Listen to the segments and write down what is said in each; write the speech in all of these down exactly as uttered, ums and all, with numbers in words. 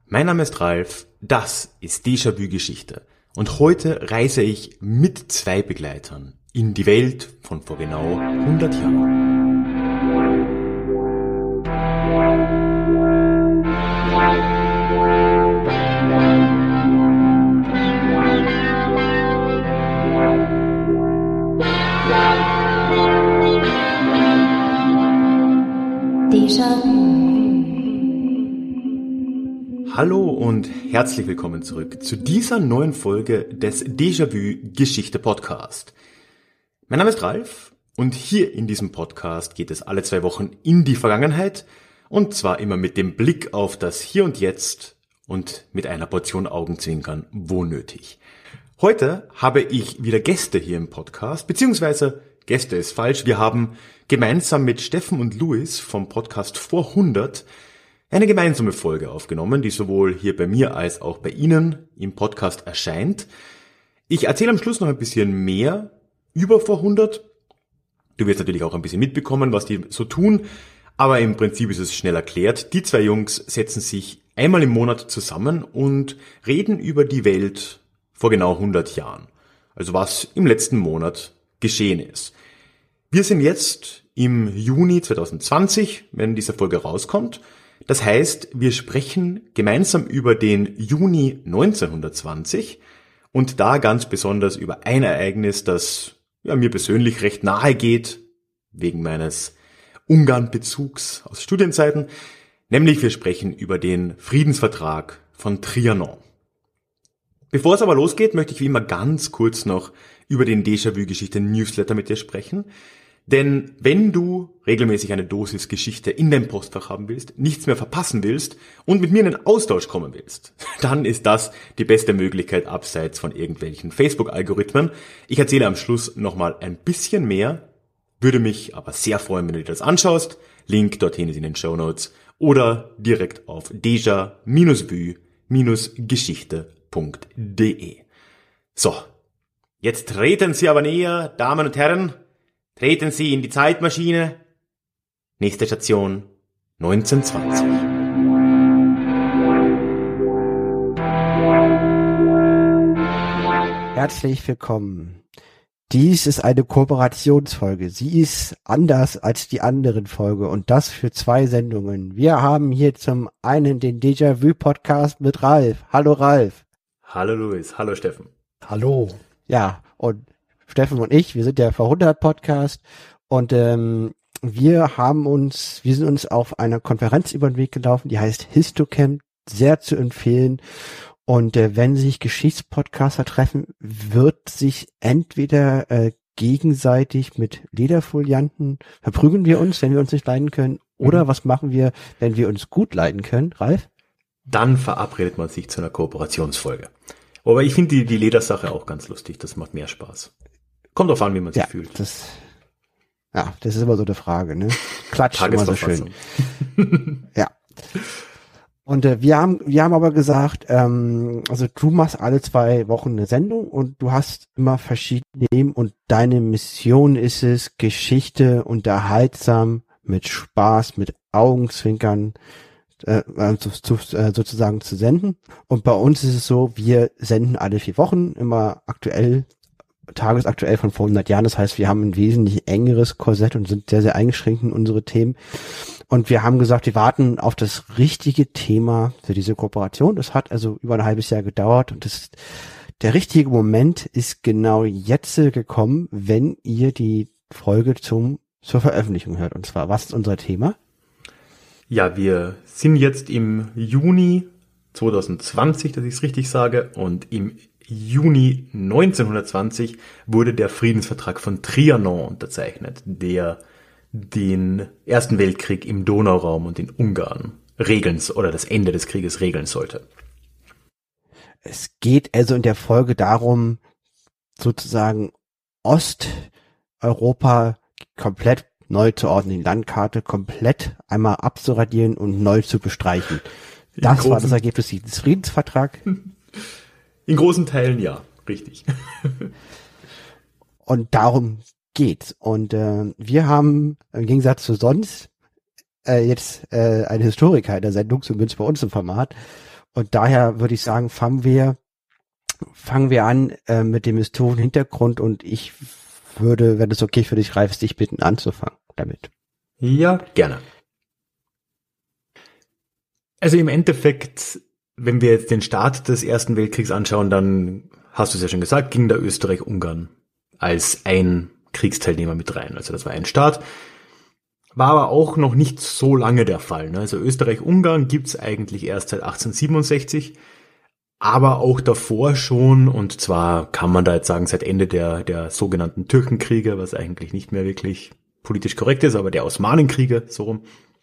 Mein Name ist Ralf, das ist Déjà-vu Geschichte und heute reise ich mit zwei Begleitern in die Welt von vor genau hundert Jahren. Hallo und herzlich willkommen zurück zu dieser neuen Folge des Déjà-vu Geschichte Podcast. Mein Name ist Ralf und hier in diesem Podcast geht es alle zwei Wochen in die Vergangenheit und zwar immer mit dem Blick auf das Hier und Jetzt und mit einer Portion Augenzwinkern, wo nötig. Heute habe ich wieder Gäste hier im Podcast, beziehungsweise Gäste ist falsch, wir haben gemeinsam mit Steffen und Luis vom Podcast vor hundert eine gemeinsame Folge aufgenommen, die sowohl hier bei mir als auch bei Ihnen im Podcast erscheint. Ich erzähle am Schluss noch ein bisschen mehr über vor hundert. Du wirst natürlich auch ein bisschen mitbekommen, was die so tun, aber im Prinzip ist es schnell erklärt. Die zwei Jungs setzen sich einmal im Monat zusammen und reden über die Welt vor genau hundert Jahren. Also was im letzten Monat geschehen ist. Wir sind jetzt im Juni zwanzig zwanzig, wenn diese Folge rauskommt. Das heißt, wir sprechen gemeinsam über den Juni neunzehnhundertzwanzig und da ganz besonders über ein Ereignis, das ja, mir persönlich recht nahe geht, wegen meines Ungarn-Bezugs aus Studienzeiten, nämlich wir sprechen über den Friedensvertrag von Trianon. Bevor es aber losgeht, möchte ich wie immer ganz kurz noch über den Déjà-vu-Geschichte-Newsletter mit dir sprechen. Denn wenn du regelmäßig eine Dosis Geschichte in deinem Postfach haben willst, nichts mehr verpassen willst und mit mir in den Austausch kommen willst, dann ist das die beste Möglichkeit abseits von irgendwelchen Facebook-Algorithmen. Ich erzähle am Schluss nochmal ein bisschen mehr, würde mich aber sehr freuen, wenn du dir das anschaust. Link dorthin ist in den Shownotes oder direkt auf deja vu geschichte punkt de. So, jetzt treten Sie aber näher, Damen und Herren. Treten Sie in die Zeitmaschine. Nächste Station neunzehnhundertzwanzig. Herzlich willkommen. Dies ist eine Kooperationsfolge. Sie ist anders als die anderen Folgen und das für zwei Sendungen. Wir haben hier zum einen den Déjà-vu-Podcast mit Ralf. Hallo Ralf. Hallo Luis. Hallo Steffen. Hallo. Ja, und Steffen und ich, wir sind der vor hundert Podcast und ähm, wir haben uns, wir sind uns auf einer Konferenz über den Weg gelaufen, die heißt Histocamp, sehr zu empfehlen. Und äh, wenn sich Geschichtspodcaster treffen, wird sich entweder äh, gegenseitig mit Lederfolianten verprügeln wir uns, wenn wir uns nicht leiden können, oder mhm. was machen wir, wenn wir uns gut leiden können, Ralf? Dann verabredet man sich zu einer Kooperationsfolge. Aber ich finde die, die Ledersache auch ganz lustig, das macht mehr Spaß. Kommt drauf an, wie man sich ja, fühlt. Das, ja, das ist immer so eine Frage, ne? Klatsch immer so schön. Ja. Und äh, wir haben, wir haben aber gesagt, ähm, also du machst alle zwei Wochen eine Sendung und du hast immer verschiedene Themen und deine Mission ist es, Geschichte unterhaltsam, mit Spaß, mit Augenzwinkern äh, zu, zu, äh, sozusagen zu senden. Und bei uns ist es so, wir senden alle vier Wochen, immer aktuell, tagesaktuell von vor hundert Jahren. Das heißt, wir haben ein wesentlich engeres Korsett und sind sehr, sehr eingeschränkt in unsere Themen. Und wir haben gesagt, wir warten auf das richtige Thema für diese Kooperation. Das hat also über ein halbes Jahr gedauert und das, der richtige Moment ist genau jetzt gekommen, wenn ihr die Folge zum, zur Veröffentlichung hört. Und zwar, was ist unser Thema? Ja, wir sind jetzt im Juni zwanzig zwanzig, dass ich es richtig sage, und im Juni neunzehnhundertzwanzig wurde der Friedensvertrag von Trianon unterzeichnet, der den Ersten Weltkrieg im Donauraum und in Ungarn regeln oder das Ende des Krieges regeln sollte. Es geht also in der Folge darum, sozusagen Osteuropa komplett neu zu ordnen, die Landkarte komplett einmal abzuradieren und neu zu bestreichen. Das großen, war das Ergebnis dieses Friedensvertrags. In großen Teilen ja, richtig. Und darum geht's. Und äh, wir haben im Gegensatz zu sonst äh, jetzt äh, einen Historiker in der Sendung, zumindest bei uns im Format. Und daher würde ich sagen, fangen wir, fangen wir an äh, mit dem historischen Hintergrund und ich würde, wenn es okay für dich, Ralf, dich bitten anzufangen damit. Ja, gerne. Also im Endeffekt, wenn wir jetzt den Start des Ersten Weltkriegs anschauen, dann hast du es ja schon gesagt, ging da Österreich-Ungarn als ein Kriegsteilnehmer mit rein. Also das war ein Staat, war aber auch noch nicht so lange der Fall. Ne? Also Österreich-Ungarn gibt's eigentlich erst seit achtzehnhundertsiebenundsechzig, aber auch davor schon, und zwar kann man da jetzt sagen, seit Ende der, der sogenannten Türkenkriege, was eigentlich nicht mehr wirklich politisch korrekt ist, aber der Osmanenkriege, so rum.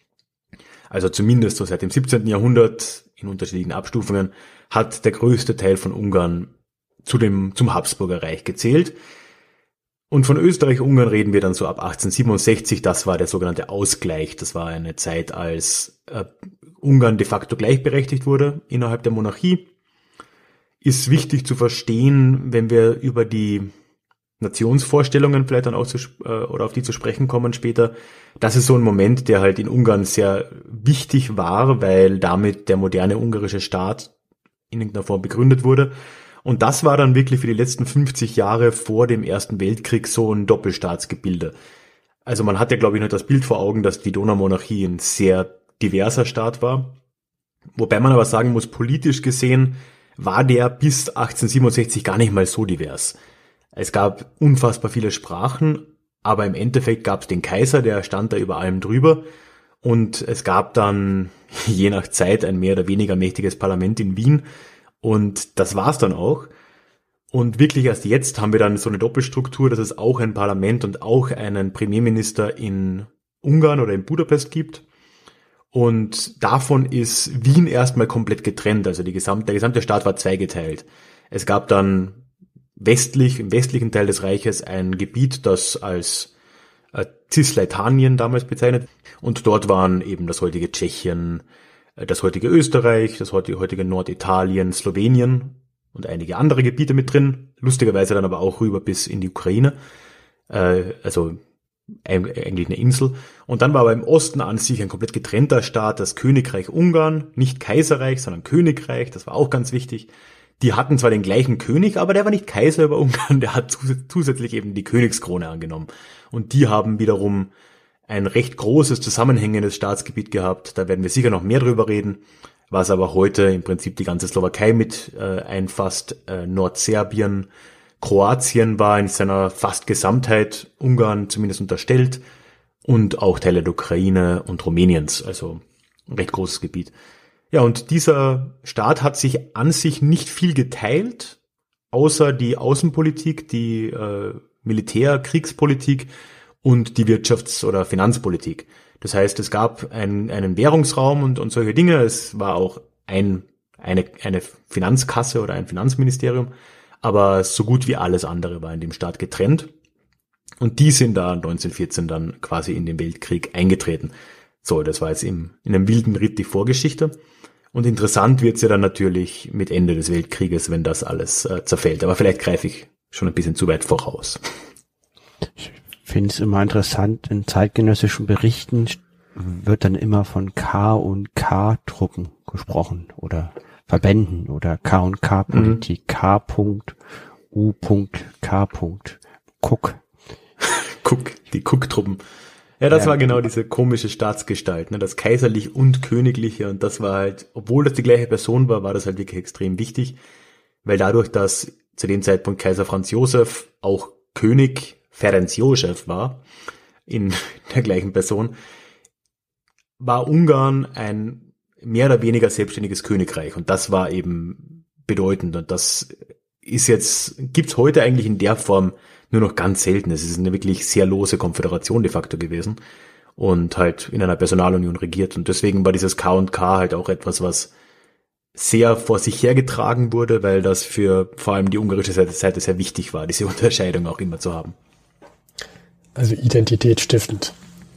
Also zumindest so seit dem siebzehnten Jahrhundert in unterschiedlichen Abstufungen hat der größte Teil von Ungarn zu dem, zum Habsburger Reich gezählt. Und von Österreich-Ungarn reden wir dann so ab achtzehnhundertsiebenundsechzig, das war der sogenannte Ausgleich. Das war eine Zeit, als äh, Ungarn de facto gleichberechtigt wurde innerhalb der Monarchie. Ist wichtig zu verstehen, wenn wir über die Nationsvorstellungen vielleicht dann auch zu, äh, oder auf die zu sprechen kommen später. Das ist so ein Moment, der halt in Ungarn sehr wichtig war, weil damit der moderne ungarische Staat in irgendeiner Form begründet wurde. Und das war dann wirklich für die letzten fünfzig Jahre vor dem Ersten Weltkrieg so ein Doppelstaatsgebilde. Also man hat ja, glaube ich, noch das Bild vor Augen, dass die Donaumonarchie ein sehr diverser Staat war. Wobei man aber sagen muss, politisch gesehen war der bis achtzehnhundertsiebenundsechzig gar nicht mal so divers. Es gab unfassbar viele Sprachen, aber im Endeffekt gab es den Kaiser, der stand da über allem drüber. Und es gab dann je nach Zeit ein mehr oder weniger mächtiges Parlament in Wien. Und das war's dann auch. Und wirklich erst jetzt haben wir dann so eine Doppelstruktur, dass es auch ein Parlament und auch einen Premierminister in Ungarn oder in Budapest gibt. Und davon ist Wien erstmal komplett getrennt. Also die gesamte, der gesamte Staat war zweigeteilt. Es gab dann westlich, im westlichen Teil des Reiches ein Gebiet, das als äh, Cisleitanien damals bezeichnet. Und dort waren eben das heutige Tschechien, das heutige Österreich, das heutige, heutige Norditalien, Slowenien und einige andere Gebiete mit drin. Lustigerweise dann aber auch rüber bis in die Ukraine. Äh, also eigentlich eine Insel. Und dann war aber im Osten an sich ein komplett getrennter Staat, das Königreich Ungarn, nicht Kaiserreich, sondern Königreich, das war auch ganz wichtig. Die hatten zwar den gleichen König, aber der war nicht Kaiser über Ungarn, der hat zusätzlich eben die Königskrone angenommen. Und die haben wiederum ein recht großes zusammenhängendes Staatsgebiet gehabt, da werden wir sicher noch mehr drüber reden, was aber heute im Prinzip die ganze Slowakei mit äh, einfasst, äh, Nordserbien, Kroatien war in seiner fast Gesamtheit Ungarn zumindest unterstellt und auch Teile der Ukraine und Rumäniens, also ein recht großes Gebiet. Ja, und dieser Staat hat sich an sich nicht viel geteilt, außer die Außenpolitik, die äh, Militär-, Kriegspolitik und die Wirtschafts- oder Finanzpolitik. Das heißt, es gab ein, einen Währungsraum und, und solche Dinge. Es war auch ein, eine, eine Finanzkasse oder ein Finanzministerium. Aber so gut wie alles andere war in dem Staat getrennt. Und die sind da neunzehnhundertvierzehn dann quasi in den Weltkrieg eingetreten. So, das war jetzt im, in einem wilden Ritt die Vorgeschichte. Und interessant wird's ja dann natürlich mit Ende des Weltkrieges, wenn das alles äh, zerfällt. Aber vielleicht greife ich schon ein bisschen zu weit voraus. Ich finde es immer interessant, in zeitgenössischen Berichten wird dann immer von K- und K-Truppen gesprochen oder Verbänden oder K- und K-Politik, mhm. K. U. K. Cook. Cook, die Cook-Truppen. Ja, das ja, war genau diese komische Staatsgestalt, ne, das Kaiserlich und Königliche, und das war halt, obwohl das die gleiche Person war, war das halt wirklich extrem wichtig, weil dadurch, dass zu dem Zeitpunkt Kaiser Franz Josef auch König Ferenc József war, in der gleichen Person, war Ungarn ein mehr oder weniger selbstständiges Königreich, und das war eben bedeutend, und das ist jetzt, gibt's heute eigentlich in der Form nur noch ganz selten. Es ist eine wirklich sehr lose Konföderation de facto gewesen und halt in einer Personalunion regiert, und deswegen war dieses K und K halt auch etwas, was sehr vor sich hergetragen wurde, weil das für vor allem die ungarische Seite sehr wichtig war, diese Unterscheidung auch immer zu haben. Also identitätsstiftend.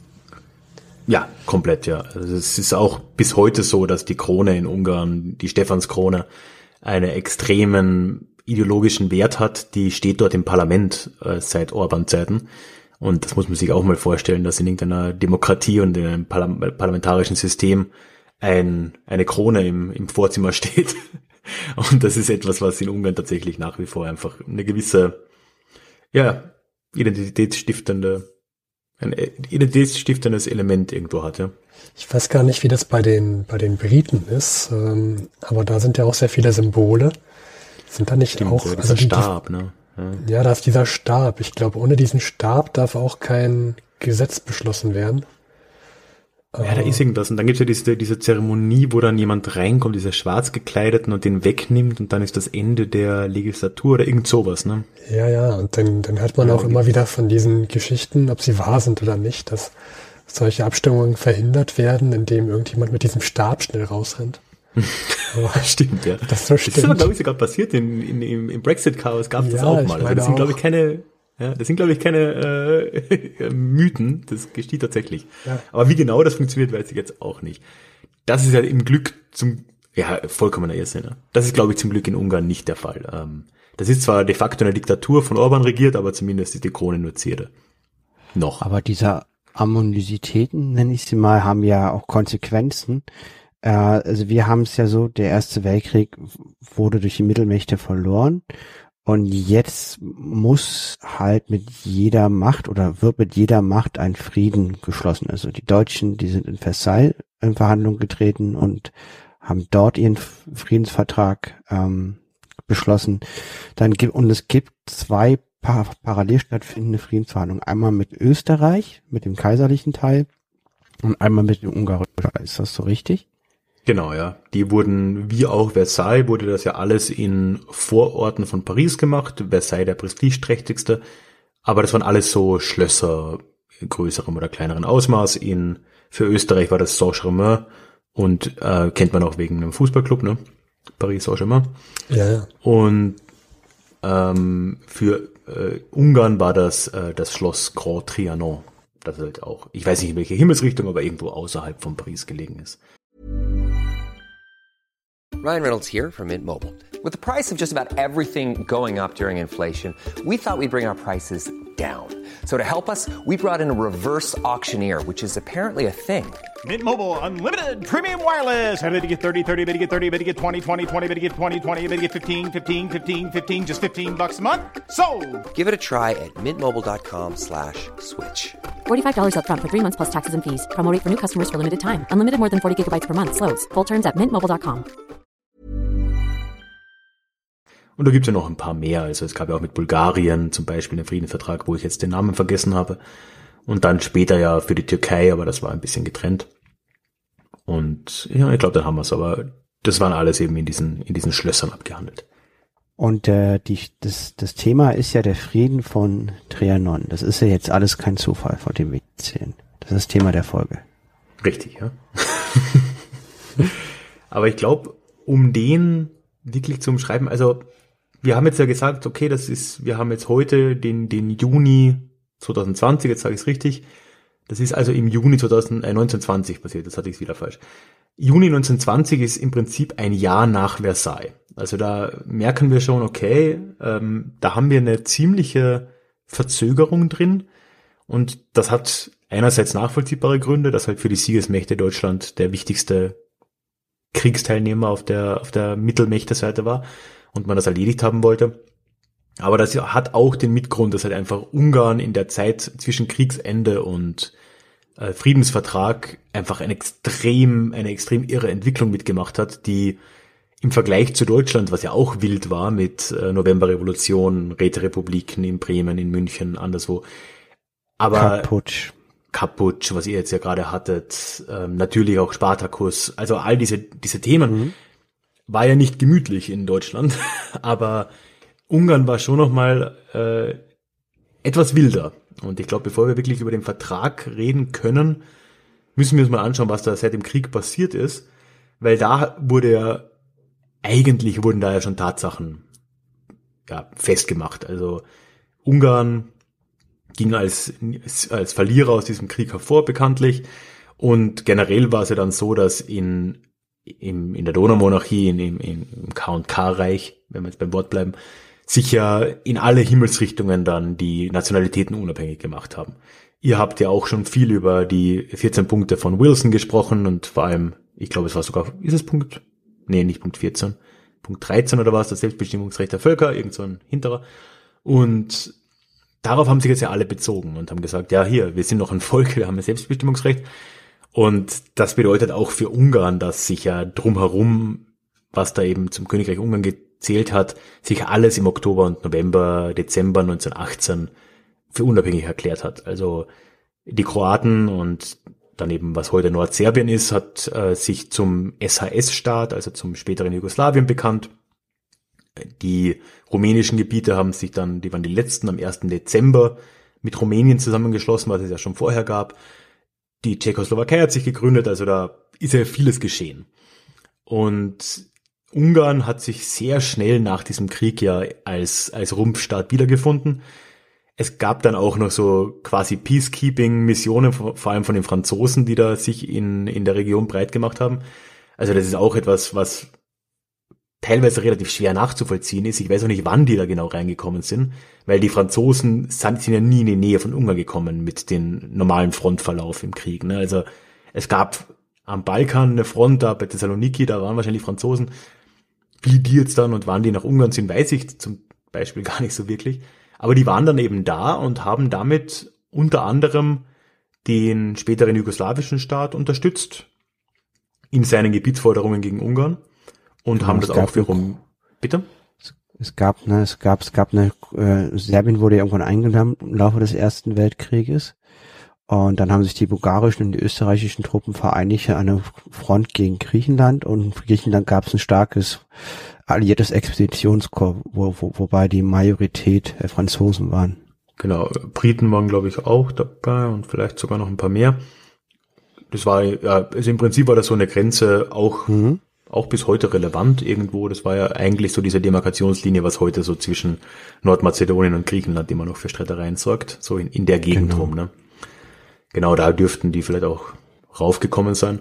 Ja, komplett, ja. Also es ist auch bis heute so, dass die Krone in Ungarn, die Stephanskrone, einen extremen ideologischen Wert hat. Die steht dort im Parlament äh, seit Orban-Zeiten. Und das muss man sich auch mal vorstellen, dass in irgendeiner Demokratie und in einem Parlam- parlamentarischen System ein, eine Krone im, im Vorzimmer steht. Und das ist etwas, was in Ungarn tatsächlich nach wie vor einfach eine gewisse, ja, identitätsstiftende, ein identitätsstiftendes Element irgendwo hat, ja. Ich weiß gar nicht, wie das bei den, bei den Briten ist, ähm, aber da sind ja auch sehr viele Symbole. Sind da nicht Stimmt, auch, ja, also die, Stab, ne? Ja. Ja, da ist dieser Stab. Ich glaube, ohne diesen Stab darf auch kein Gesetz beschlossen werden. Ja, da ist irgendwas. Und dann gibt's ja diese, diese Zeremonie, wo dann jemand reinkommt, dieser schwarz gekleideten und den wegnimmt und dann ist das Ende der Legislatur oder irgend sowas, ne? Ja, ja, und dann, dann hört man ja, auch immer wieder von diesen Geschichten, ob sie wahr sind oder nicht, dass solche Abstimmungen verhindert werden, indem irgendjemand mit diesem Stab schnell rausrennt. Aber stimmt, ja. Das, so stimmt. Das ist aber, glaube ich, sogar passiert in, in, im, im Brexit-Chaos gab es ja, das auch mal. Also das sind, glaube ich, keine... Ja, das sind, glaube ich, keine äh, Mythen, das geschieht tatsächlich. Ja. Aber wie genau das funktioniert, weiß ich jetzt auch nicht. Das ist ja im Glück zum, ja, vollkommener Irrsinn. Ne? Das ist, glaube ich, zum Glück in Ungarn nicht der Fall. Ähm, das ist zwar de facto eine Diktatur von Orban regiert, aber zumindest ist die Krone nur Zierde. Noch. Aber diese Ammonisitäten, nenne ich sie mal, haben ja auch Konsequenzen. Äh, also wir haben es ja so, der Erste Weltkrieg wurde durch die Mittelmächte verloren. Und jetzt muss halt mit jeder Macht oder wird mit jeder Macht ein Frieden geschlossen. Also die Deutschen, die sind in Versailles in Verhandlungen getreten und haben dort ihren Friedensvertrag ähm, beschlossen. Dann gibt und es gibt zwei par- parallel stattfindende Friedensverhandlungen. Einmal mit Österreich, mit dem kaiserlichen Teil, und einmal mit dem ungarischen Teil. Ist das so richtig? Genau, ja. Die wurden, wie auch Versailles, wurde das ja alles in Vororten von Paris gemacht. Versailles der prestigeträchtigste. Aber das waren alles so Schlösser in größerem oder kleineren Ausmaß. In, für Österreich war das Saint-Germain und äh, kennt man auch wegen einem Fußballclub, ne? Paris Saint-Germain. Ja, ja. Und ähm, für äh, Ungarn war das äh, das Schloss Grand Trianon. Das halt auch, ich weiß nicht in welche Himmelsrichtung, aber irgendwo außerhalb von Paris gelegen ist. Ryan Reynolds here from Mint Mobile. With the price of just about everything going up during inflation, we thought we'd bring our prices down. So to help us, we brought in a reverse auctioneer, which is apparently a thing. Mint Mobile Unlimited Premium Wireless. How to get thirty, thirty, how to get thirty, how to get twenty, twenty, twenty, how to get twenty, twenty, how to get fifteen, fifteen, fifteen, fifteen, just fifteen bucks a month? Sold! Give it a try at mintmobile.com slash switch. forty-five dollars up front for three months plus taxes and fees. Promo rate for new customers for limited time. Unlimited more than forty gigabytes per month. Slows full terms at mint mobile dot com. Und da gibt's ja noch ein paar mehr. Also es gab ja auch mit Bulgarien zum Beispiel einen Friedensvertrag, wo ich jetzt den Namen vergessen habe. Und dann später ja für die Türkei, aber das war ein bisschen getrennt. Und ja, ich glaube, dann haben wir's. Aber das waren alles eben in diesen in diesen Schlössern abgehandelt. Und äh, die, das, das Thema ist ja der Frieden von Trianon. Das ist ja jetzt alles kein Zufall, von dem wir erzählen. Das ist das Thema der Folge. Richtig, ja. Aber ich glaube, um den wirklich zu umschreiben, also wir haben jetzt ja gesagt, okay, das ist, wir haben jetzt heute den den Juni zwanzig zwanzig, jetzt sage ich es richtig. Das ist also im Juni neunzehnhundertzwanzig passiert, das hatte ich wieder falsch. Juni neunzehnhundertzwanzig ist im Prinzip ein Jahr nach Versailles. Also da merken wir schon, okay, ähm, da haben wir eine ziemliche Verzögerung drin. Und das hat einerseits nachvollziehbare Gründe, dass halt für die Siegesmächte Deutschland der wichtigste Kriegsteilnehmer auf der auf der Mittelmächte-Seite war und man das erledigt haben wollte. Aber das hat auch den Mitgrund, dass halt einfach Ungarn in der Zeit zwischen Kriegsende und äh, Friedensvertrag einfach eine extrem eine extrem irre Entwicklung mitgemacht hat, die im Vergleich zu Deutschland, was ja auch wild war mit äh, Novemberrevolution, Räterepubliken in Bremen, in München, anderswo. Aber Kapputsch. Kapputsch, was ihr jetzt ja gerade hattet, ähm, natürlich auch Spartakus, also all diese diese Themen, mhm. war ja nicht gemütlich in Deutschland, aber Ungarn war schon nochmal äh, etwas wilder. Und ich glaube, bevor wir wirklich über den Vertrag reden können, müssen wir uns mal anschauen, was da seit dem Krieg passiert ist, weil da wurde ja, eigentlich wurden da ja schon Tatsachen ja, festgemacht. Also Ungarn ging als, als Verlierer aus diesem Krieg hervor, bekanntlich. Und generell war es ja dann so, dass in, in, in der Donaumonarchie, in, in, im K und K-Reich, wenn wir jetzt beim Wort bleiben, sich ja in alle Himmelsrichtungen dann die Nationalitäten unabhängig gemacht haben. Ihr habt ja auch schon viel über die vierzehn Punkte von Wilson gesprochen und vor allem ich glaube, es war sogar, ist es Punkt, nee, nicht Punkt vierzehn, Punkt dreizehn oder was, das Selbstbestimmungsrecht der Völker, irgend so ein hinterer. Und darauf haben sich jetzt ja alle bezogen und haben gesagt, ja hier, wir sind noch ein Volk, wir haben ein Selbstbestimmungsrecht. Und das bedeutet auch für Ungarn, dass sich ja drumherum, was da eben zum Königreich Ungarn gezählt hat, sich alles im Oktober und November, Dezember neunzehnhundertachtzehn für unabhängig erklärt hat. Also die Kroaten und daneben, was heute Nordserbien ist, hat äh, sich zum S H S-Staat, also zum späteren Jugoslawien bekannt. Die rumänischen Gebiete haben sich dann, die waren die letzten, am ersten Dezember mit Rumänien zusammengeschlossen, was es ja schon vorher gab. Die Tschechoslowakei hat sich gegründet, also da ist ja vieles geschehen. Und Ungarn hat sich sehr schnell nach diesem Krieg ja als, als Rumpfstaat wiedergefunden. Es gab dann auch noch so quasi Peacekeeping-Missionen, vor allem von den Franzosen, die da sich in, in der Region breit gemacht haben. Also das ist auch etwas, was teilweise relativ schwer nachzuvollziehen ist. Ich weiß auch nicht, wann die da genau reingekommen sind, weil die Franzosen sind, sind ja nie in die Nähe von Ungarn gekommen mit dem normalen Frontverlauf im Krieg. Ne? Also es gab am Balkan eine Front, da bei Thessaloniki, da waren wahrscheinlich Franzosen. Wie die jetzt dann und wann die nach Ungarn sind, weiß ich zum Beispiel gar nicht so wirklich. Aber die waren dann eben da und haben damit unter anderem den späteren jugoslawischen Staat unterstützt in seinen Gebietsforderungen gegen Ungarn und ja, haben das auch wiederum, bitte? Es gab, ne, es gab, es gab eine, äh, Serbien wurde irgendwann eingenommen im Laufe des Ersten Weltkrieges und dann haben sich die bulgarischen und die österreichischen Truppen vereinigt an einer Front gegen Griechenland und für Griechenland gab es ein starkes alliiertes Expeditionskorps, wo, wo, wobei die Majorität äh, Franzosen waren. Genau, Briten waren glaube ich auch dabei und vielleicht sogar noch ein paar mehr. Das war, ja, also im Prinzip war das so eine Grenze auch, mhm. auch bis heute relevant irgendwo. Das war ja eigentlich so diese Demarkationslinie, was heute so zwischen Nordmazedonien und Griechenland immer noch für Streitereien sorgt, so in, in der Gegend genau. rum, ne? Genau, da dürften die vielleicht auch raufgekommen sein.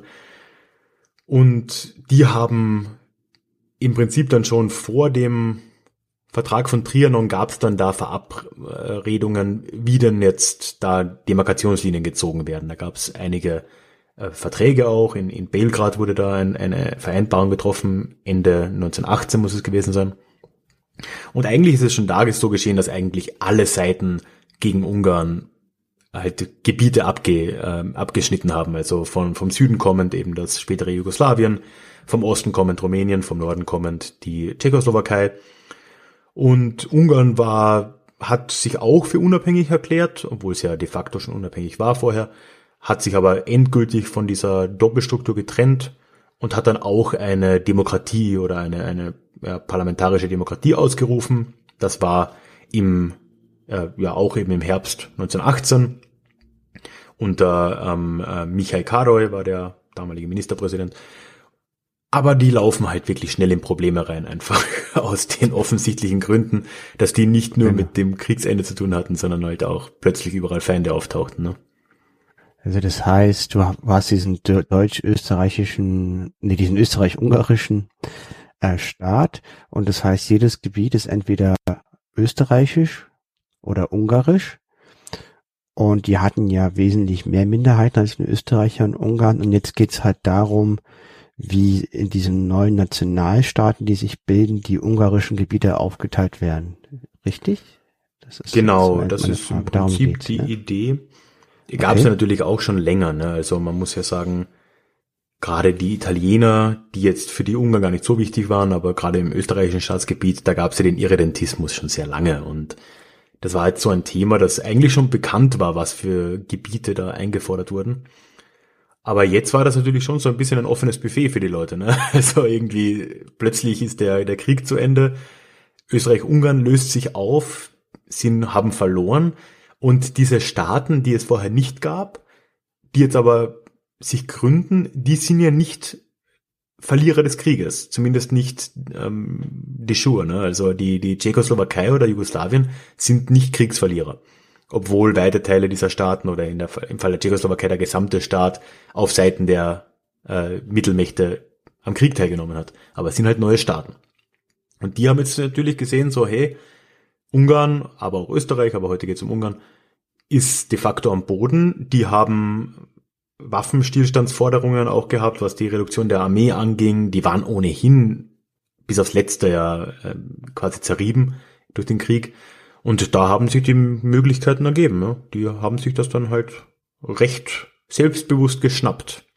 Und die haben im Prinzip dann schon vor dem Vertrag von Trianon gab es dann da Verabredungen, wie denn jetzt da Demarkationslinien gezogen werden. Da gab es einige äh, Verträge auch. In, in Belgrad wurde da ein, eine Vereinbarung getroffen. Ende neunzehnhundertachtzehn muss es gewesen sein. Und eigentlich ist es schon da so geschehen, dass eigentlich alle Seiten gegen Ungarn halt Gebiete abge, äh, abgeschnitten haben. Also von, vom Süden kommend eben das spätere Jugoslawien, vom Osten kommend Rumänien, vom Norden kommend die Tschechoslowakei. Und Ungarn war, hat sich auch für unabhängig erklärt, obwohl es ja de facto schon unabhängig war vorher, hat sich aber endgültig von dieser Doppelstruktur getrennt und hat dann auch eine Demokratie oder eine, eine ja, parlamentarische Demokratie ausgerufen. Das war im, äh, ja auch eben im Herbst neunzehnhundertachtzehn. Unter ähm, äh, Michail Károlyi war der damalige Ministerpräsident. Aber die laufen halt wirklich schnell in Probleme rein, einfach aus den offensichtlichen Gründen, dass die nicht nur genau. mit dem Kriegsende zu tun hatten, sondern halt auch plötzlich überall Feinde auftauchten. Ne? Also das heißt, du warst diesen deutsch-österreichischen, nee, diesen österreich-ungarischen äh, Staat und das heißt, jedes Gebiet ist entweder österreichisch oder ungarisch und die hatten ja wesentlich mehr Minderheiten als in Österreich und Ungarn und jetzt geht's halt darum, wie in diesen neuen Nationalstaaten, die sich bilden, die ungarischen Gebiete aufgeteilt werden. Richtig? Das ist genau, das ist im Prinzip die ne? Idee. Die gab es okay. ja natürlich auch schon länger. Ne? Also man muss ja sagen, gerade die Italiener, die jetzt für die Ungarn gar nicht so wichtig waren, aber gerade im österreichischen Staatsgebiet, da gab es ja den Irredentismus schon sehr lange. Und das war jetzt so ein Thema, das eigentlich schon bekannt war, was für Gebiete da eingefordert wurden. Aber jetzt war das natürlich schon so ein bisschen ein offenes Buffet für die Leute, ne? Also irgendwie plötzlich ist der der Krieg zu Ende, Österreich-Ungarn löst sich auf, sie haben verloren und diese Staaten, die es vorher nicht gab, die jetzt aber sich gründen, die sind ja nicht Verlierer des Krieges, zumindest nicht ähm, de jure, ne? Also die die Tschechoslowakei oder Jugoslawien sind nicht Kriegsverlierer. Obwohl weite Teile dieser Staaten oder in der, im Fall der Tschechoslowakei der gesamte Staat auf Seiten der äh, Mittelmächte am Krieg teilgenommen hat. Aber es sind halt neue Staaten. Und die haben jetzt natürlich gesehen, so hey, Ungarn, aber auch Österreich, aber heute geht es um Ungarn, ist de facto am Boden. Die haben Waffenstillstandsforderungen auch gehabt, was die Reduktion der Armee anging. Die waren ohnehin bis aufs letzte Jahr äh, quasi zerrieben durch den Krieg. Und da haben sich die Möglichkeiten ergeben. Ja. Die haben sich das dann halt recht selbstbewusst geschnappt.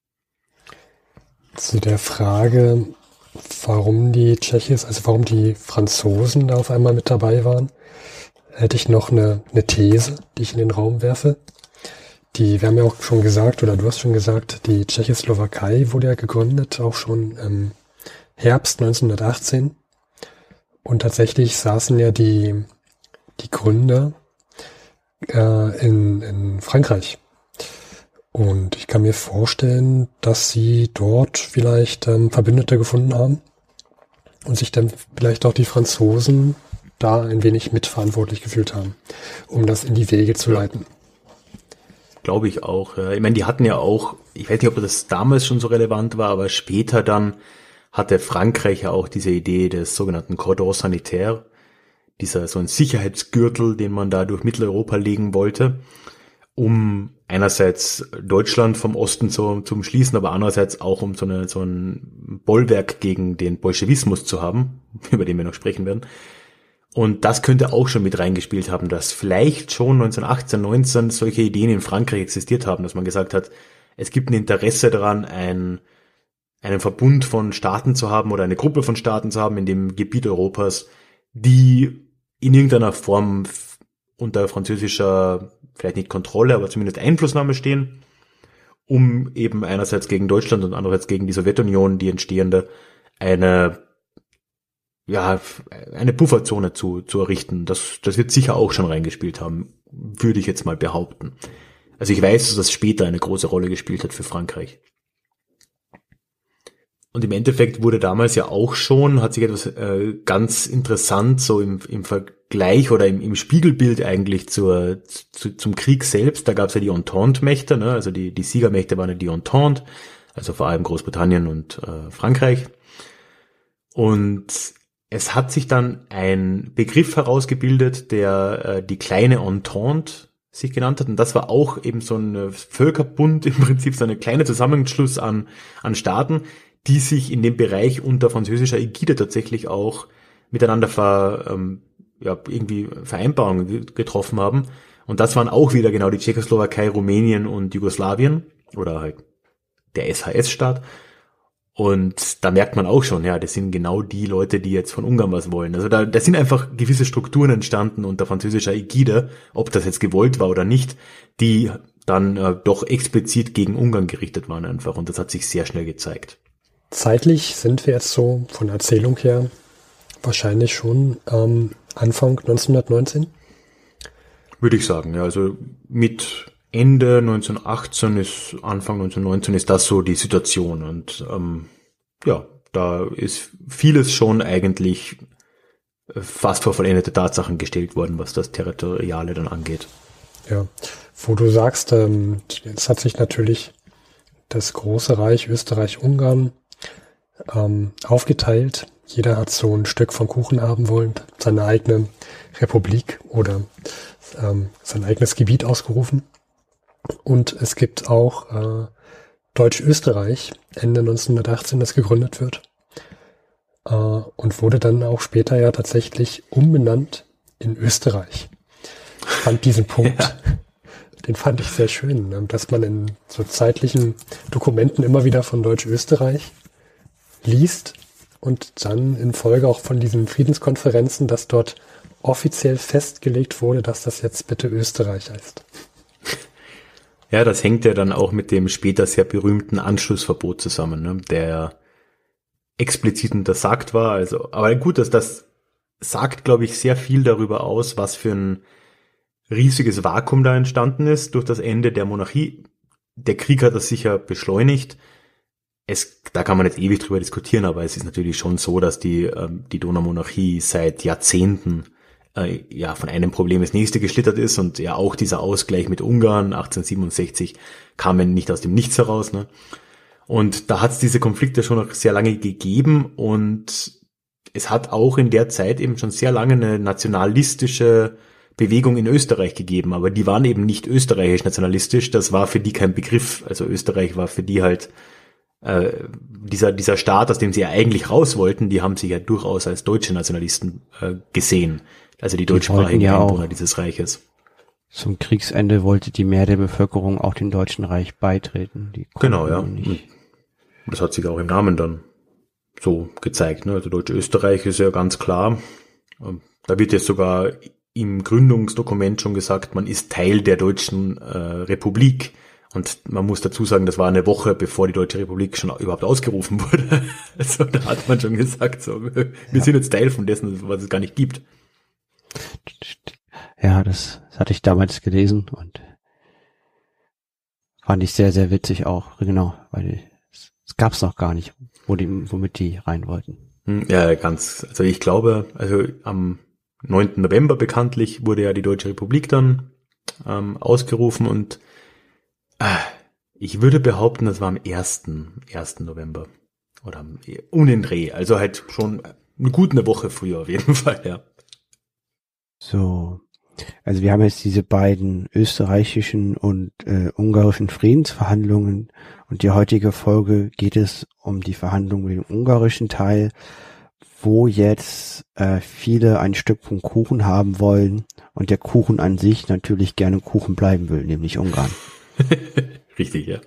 Zu der Frage, warum die Tschechis, also warum die Franzosen da auf einmal mit dabei waren, hätte ich noch eine, eine These, die ich in den Raum werfe. Die, wir haben ja auch schon gesagt, oder du hast schon gesagt, die Tschechoslowakei wurde ja gegründet, auch schon im Herbst neunzehnhundertachtzehn. Und tatsächlich saßen ja die, die Gründer äh, in, in Frankreich. Und ich kann mir vorstellen, dass sie dort vielleicht ähm, Verbündete gefunden haben und sich dann vielleicht auch die Franzosen da ein wenig mitverantwortlich gefühlt haben, um das in die Wege zu leiten. Glaube ich auch. Ich meine, die hatten ja auch, ich weiß nicht, ob das damals schon so relevant war, aber später dann hatte Frankreich ja auch diese Idee des sogenannten Cordon Sanitaire, dieser so ein Sicherheitsgürtel, den man da durch Mitteleuropa legen wollte, um einerseits Deutschland vom Osten zu, zu umschließen, aber andererseits auch um so, eine, so ein Bollwerk gegen den Bolschewismus zu haben, über den wir noch sprechen werden. Und das könnte auch schon mit reingespielt haben, dass vielleicht schon neunzehnhundertachtzehn, neunzehn solche Ideen in Frankreich existiert haben, dass man gesagt hat, es gibt ein Interesse daran, ein, einen Verbund von Staaten zu haben oder eine Gruppe von Staaten zu haben in dem Gebiet Europas, die in irgendeiner Form unter französischer, vielleicht nicht Kontrolle, aber zumindest Einflussnahme stehen, um eben einerseits gegen Deutschland und andererseits gegen die Sowjetunion, die entstehende, eine ja, eine Pufferzone zu, zu errichten. Das, das wird sicher auch schon reingespielt haben, würde ich jetzt mal behaupten. Also ich weiß, dass das später eine große Rolle gespielt hat für Frankreich. Und im Endeffekt wurde damals ja auch schon, hat sich etwas äh, ganz interessant so im, im Vergleich oder im, im Spiegelbild eigentlich zur, zu, zum Krieg selbst. Da gab es ja die Entente-Mächte, ne? Also die, die Siegermächte waren ja die Entente, also vor allem Großbritannien und äh, Frankreich. Und es hat sich dann ein Begriff herausgebildet, der äh, die kleine Entente sich genannt hat. Und das war auch eben so ein Völkerbund, im Prinzip so ein kleiner Zusammenschluss an, an Staaten, die sich in dem Bereich unter französischer Ägide tatsächlich auch miteinander ver, ähm, ja, irgendwie Vereinbarungen getroffen haben. Und das waren auch wieder genau die Tschechoslowakei, Rumänien und Jugoslawien oder halt der S H S-Staat. Und da merkt man auch schon, ja, das sind genau die Leute, die jetzt von Ungarn was wollen. Also da, da sind einfach gewisse Strukturen entstanden unter französischer Ägide, ob das jetzt gewollt war oder nicht, die dann äh, doch explizit gegen Ungarn gerichtet waren einfach. Und das hat sich sehr schnell gezeigt. Zeitlich sind wir jetzt so von der Erzählung her wahrscheinlich schon ähm, Anfang neunzehnhundertneunzehn? Würde ich sagen, ja. Also mit Ende neunzehnhundertachtzehn ist, Anfang neunzehnhundertneunzehn ist das so die Situation. Und ähm, ja, da ist vieles schon eigentlich fast vor vollendete Tatsachen gestellt worden, was das Territoriale dann angeht. Ja, wo du sagst, ähm, jetzt hat sich natürlich das große Reich Österreich-Ungarn ähm, aufgeteilt. Jeder hat so ein Stück vom Kuchen haben wollen, seine eigene Republik oder ähm, sein eigenes Gebiet ausgerufen. Und es gibt auch äh, Deutsch-Österreich, Ende neunzehnhundertachtzehn, das gegründet wird. Äh, und wurde dann auch später ja tatsächlich umbenannt in Österreich. Ich fand diesen Punkt, ja. den fand ich sehr schön, dass man in so zeitlichen Dokumenten immer wieder von Deutsch-Österreich liest und dann in Folge auch von diesen Friedenskonferenzen, dass dort offiziell festgelegt wurde, dass das jetzt bitte Österreich heißt. Ja, das hängt ja dann auch mit dem später sehr berühmten Anschlussverbot zusammen, ne, der explizit untersagt war. Also, aber gut, dass das sagt, glaube ich, sehr viel darüber aus, was für ein riesiges Vakuum da entstanden ist durch das Ende der Monarchie. Der Krieg hat das sicher beschleunigt. Es, da kann man jetzt ewig drüber diskutieren, aber es ist natürlich schon so, dass die ähm, die Donaumonarchie seit Jahrzehnten äh, ja von einem Problem ins nächste geschlittert ist und ja auch dieser Ausgleich mit Ungarn achtzehnhundertsiebenundsechzig kam ja nicht aus dem Nichts heraus, ne? Und da hat es diese Konflikte schon noch sehr lange gegeben und es hat auch in der Zeit eben schon sehr lange eine nationalistische Bewegung in Österreich gegeben, aber die waren eben nicht österreichisch nationalistisch, das war für die kein Begriff, also Österreich war für die halt äh, dieser dieser Staat, aus dem sie ja eigentlich raus wollten, die haben sich ja durchaus als deutsche Nationalisten äh, gesehen, also die, die deutschsprachigen ja Einwohner dieses Reiches. Zum Kriegsende wollte die Mehrheit der Bevölkerung auch dem Deutschen Reich beitreten. Die genau, ja. Nicht. Das hat sich auch im Namen dann so gezeigt, ne? Also Deutsch-Österreich ist ja ganz klar. Da wird jetzt sogar im Gründungsdokument schon gesagt, man ist Teil der Deutschen äh, Republik. Und man muss dazu sagen, das war eine Woche, bevor die Deutsche Republik schon überhaupt ausgerufen wurde. Also da hat man schon gesagt, so, wir ja. sind jetzt Teil von dessen, was es gar nicht gibt. Ja, das, das hatte ich damals gelesen und fand ich sehr, sehr witzig auch. Genau, weil es, es gab es noch gar nicht, wo die, womit die rein wollten. Ja, ganz. Also ich glaube, also am neunten November bekanntlich wurde ja die Deutsche Republik dann ähm, ausgerufen und äh, ich würde behaupten, das war am ersten November oder um den Dreh. Also halt schon eine gute Woche früher auf jeden Fall, ja. So. Also wir haben jetzt diese beiden österreichischen und äh, ungarischen Friedensverhandlungen und die heutige Folge geht es um die Verhandlungen mit dem ungarischen Teil, wo jetzt äh, viele ein Stück vom Kuchen haben wollen und der Kuchen an sich natürlich gerne Kuchen bleiben will, nämlich Ungarn. Richtig, ja.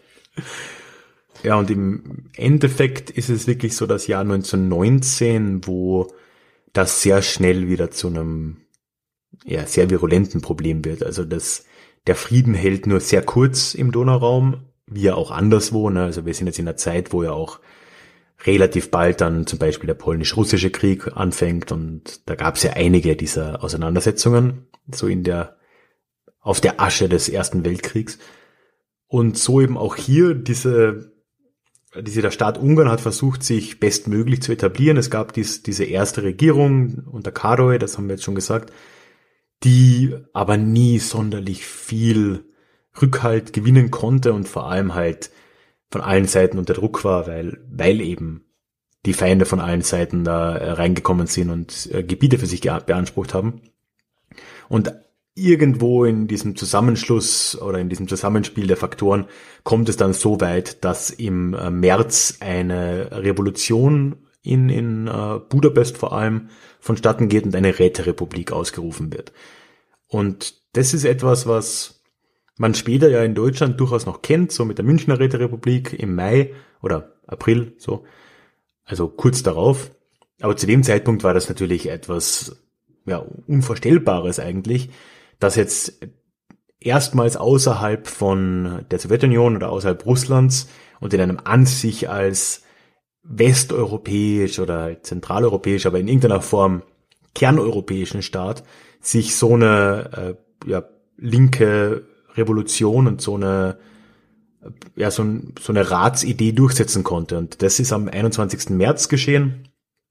Ja, und im Endeffekt ist es wirklich so das Jahr neunzehnhundertneunzehn, wo das sehr schnell wieder zu einem ja, sehr virulenten Problem wird. Also das, der Frieden hält nur sehr kurz im Donauraum, wie ja auch anderswo. Ne? Also wir sind jetzt in einer Zeit, wo ja auch relativ bald dann zum Beispiel der polnisch-russische Krieg anfängt und da gab es ja einige dieser Auseinandersetzungen, so in der, auf der Asche des Ersten Weltkriegs. Und so eben auch hier diese, diese, der Staat Ungarn hat versucht, sich bestmöglich zu etablieren. Es gab dies, diese erste Regierung unter Károly, das haben wir jetzt schon gesagt, die aber nie sonderlich viel Rückhalt gewinnen konnte und vor allem halt von allen Seiten unter Druck war, weil, weil eben die Feinde von allen Seiten da reingekommen sind und äh, Gebiete für sich beansprucht haben. Und irgendwo in diesem Zusammenschluss oder in diesem Zusammenspiel der Faktoren kommt es dann so weit, dass im äh, März eine Revolution in, in äh, Budapest vor allem vonstatten geht und eine Räterepublik ausgerufen wird. Und das ist etwas, was man später ja in Deutschland durchaus noch kennt, so mit der Münchner Räterepublik im Mai oder April, so, also kurz darauf. Aber zu dem Zeitpunkt war das natürlich etwas, ja, Unvorstellbares eigentlich, dass jetzt erstmals außerhalb von der Sowjetunion oder außerhalb Russlands und in einem an sich als westeuropäisch oder zentraleuropäisch, aber in irgendeiner Form kerneuropäischen Staat sich so eine äh, ja, linke Revolution und so eine ja so, ein, so eine Ratsidee durchsetzen konnte. Und das ist am einundzwanzigsten März geschehen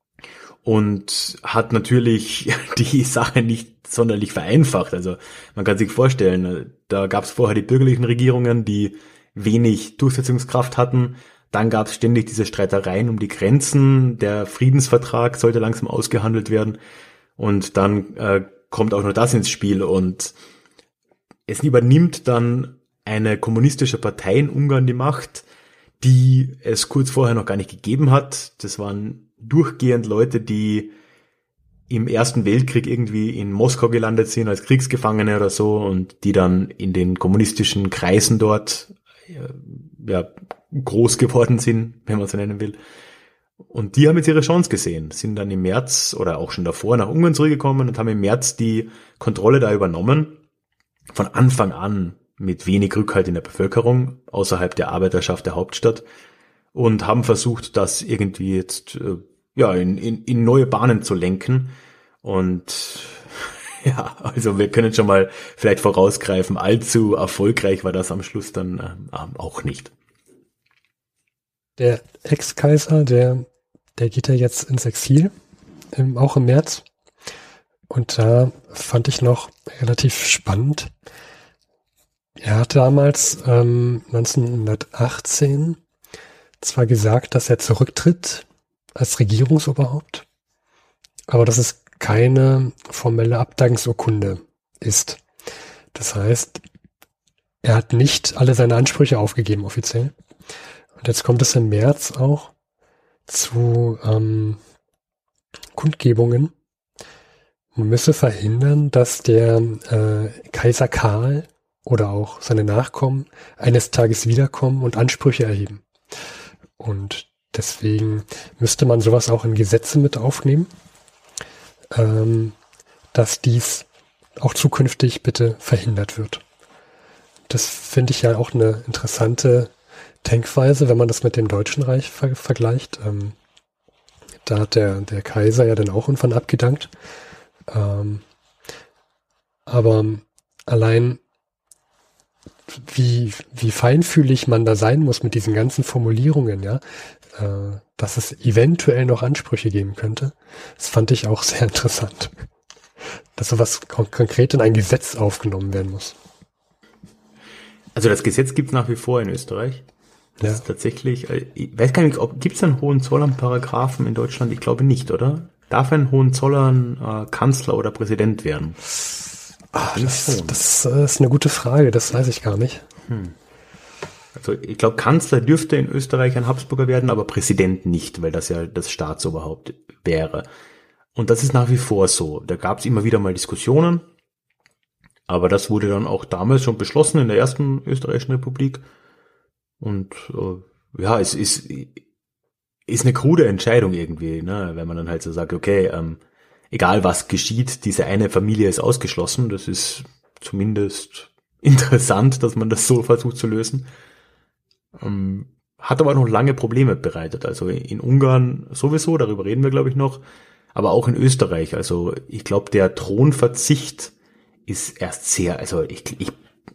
und hat natürlich die Sache nicht sonderlich vereinfacht. Also man kann sich vorstellen, da gab es vorher die bürgerlichen Regierungen, die wenig Durchsetzungskraft hatten. Dann gab es ständig diese Streitereien um die Grenzen. Der Friedensvertrag sollte langsam ausgehandelt werden. Und dann äh, kommt auch nur das ins Spiel. Und es übernimmt dann eine kommunistische Partei in Ungarn die Macht, die es kurz vorher noch gar nicht gegeben hat. Das waren durchgehend Leute, die im Ersten Weltkrieg irgendwie in Moskau gelandet sind als Kriegsgefangene oder so und die dann in den kommunistischen Kreisen dort ja, groß geworden sind, wenn man so nennen will. Und die haben jetzt ihre Chance gesehen, sind dann im März oder auch schon davor nach Ungarn zurückgekommen und haben im März die Kontrolle da übernommen. Von Anfang an mit wenig Rückhalt in der Bevölkerung, außerhalb der Arbeiterschaft der Hauptstadt und haben versucht, das irgendwie jetzt ja in, in, in neue Bahnen zu lenken. Und ja, also wir können schon mal vielleicht vorausgreifen, allzu erfolgreich war das am Schluss dann äh, auch nicht. Der Ex-Kaiser, der, der geht ja jetzt ins Exil, im, auch im März. Und da fand ich noch relativ spannend. Er hat damals ähm, neunzehnhundertachtzehn zwar gesagt, dass er zurücktritt als Regierungsoberhaupt, aber das ist keine formelle Abdankungsurkunde ist. Das heißt, er hat nicht alle seine Ansprüche aufgegeben offiziell. Und jetzt kommt es im März auch zu ähm, Kundgebungen. Man müsse verhindern, dass der äh, Kaiser Karl oder auch seine Nachkommen eines Tages wiederkommen und Ansprüche erheben. Und deswegen müsste man sowas auch in Gesetze mit aufnehmen, ähm, dass dies auch zukünftig bitte verhindert wird. Das finde ich ja auch eine interessante Denkweise, wenn man das mit dem Deutschen Reich ver- vergleicht. Ähm, da hat der, der Kaiser ja dann auch irgendwann abgedankt. Ähm, aber allein wie, wie feinfühlig man da sein muss mit diesen ganzen Formulierungen, ja, äh, dass es eventuell noch Ansprüche geben könnte, das fand ich auch sehr interessant. Dass sowas kon- konkret in ein Gesetz aufgenommen werden muss. Also das Gesetz gibt es nach wie vor in Österreich. Das ja. ist tatsächlich, ich weiß gar nicht, ob gibt es einen Hohenzollern-Paragraphen in Deutschland? Ich glaube nicht, oder? Darf ein Hohenzollern äh, Kanzler oder Präsident werden? Ah, das, das ist eine gute Frage, das weiß ich gar nicht. Hm. Also ich glaube, Kanzler dürfte in Österreich ein Habsburger werden, aber Präsident nicht, weil das ja das Staatsoberhaupt wäre. Und das ist nach wie vor so. Da gab es immer wieder mal Diskussionen, aber das wurde dann auch damals schon beschlossen in der ersten österreichischen Republik. Und äh, ja, es ist, ist eine krude Entscheidung irgendwie, ne? Wenn man dann halt so sagt, okay, ähm, egal was geschieht, diese eine Familie ist ausgeschlossen. Das ist zumindest interessant, dass man das so versucht zu lösen. Ähm, hat aber noch lange Probleme bereitet. Also in Ungarn sowieso, darüber reden wir glaube ich noch, aber auch in Österreich. Also ich glaube, der Thronverzicht ist erst sehr, also ich, ich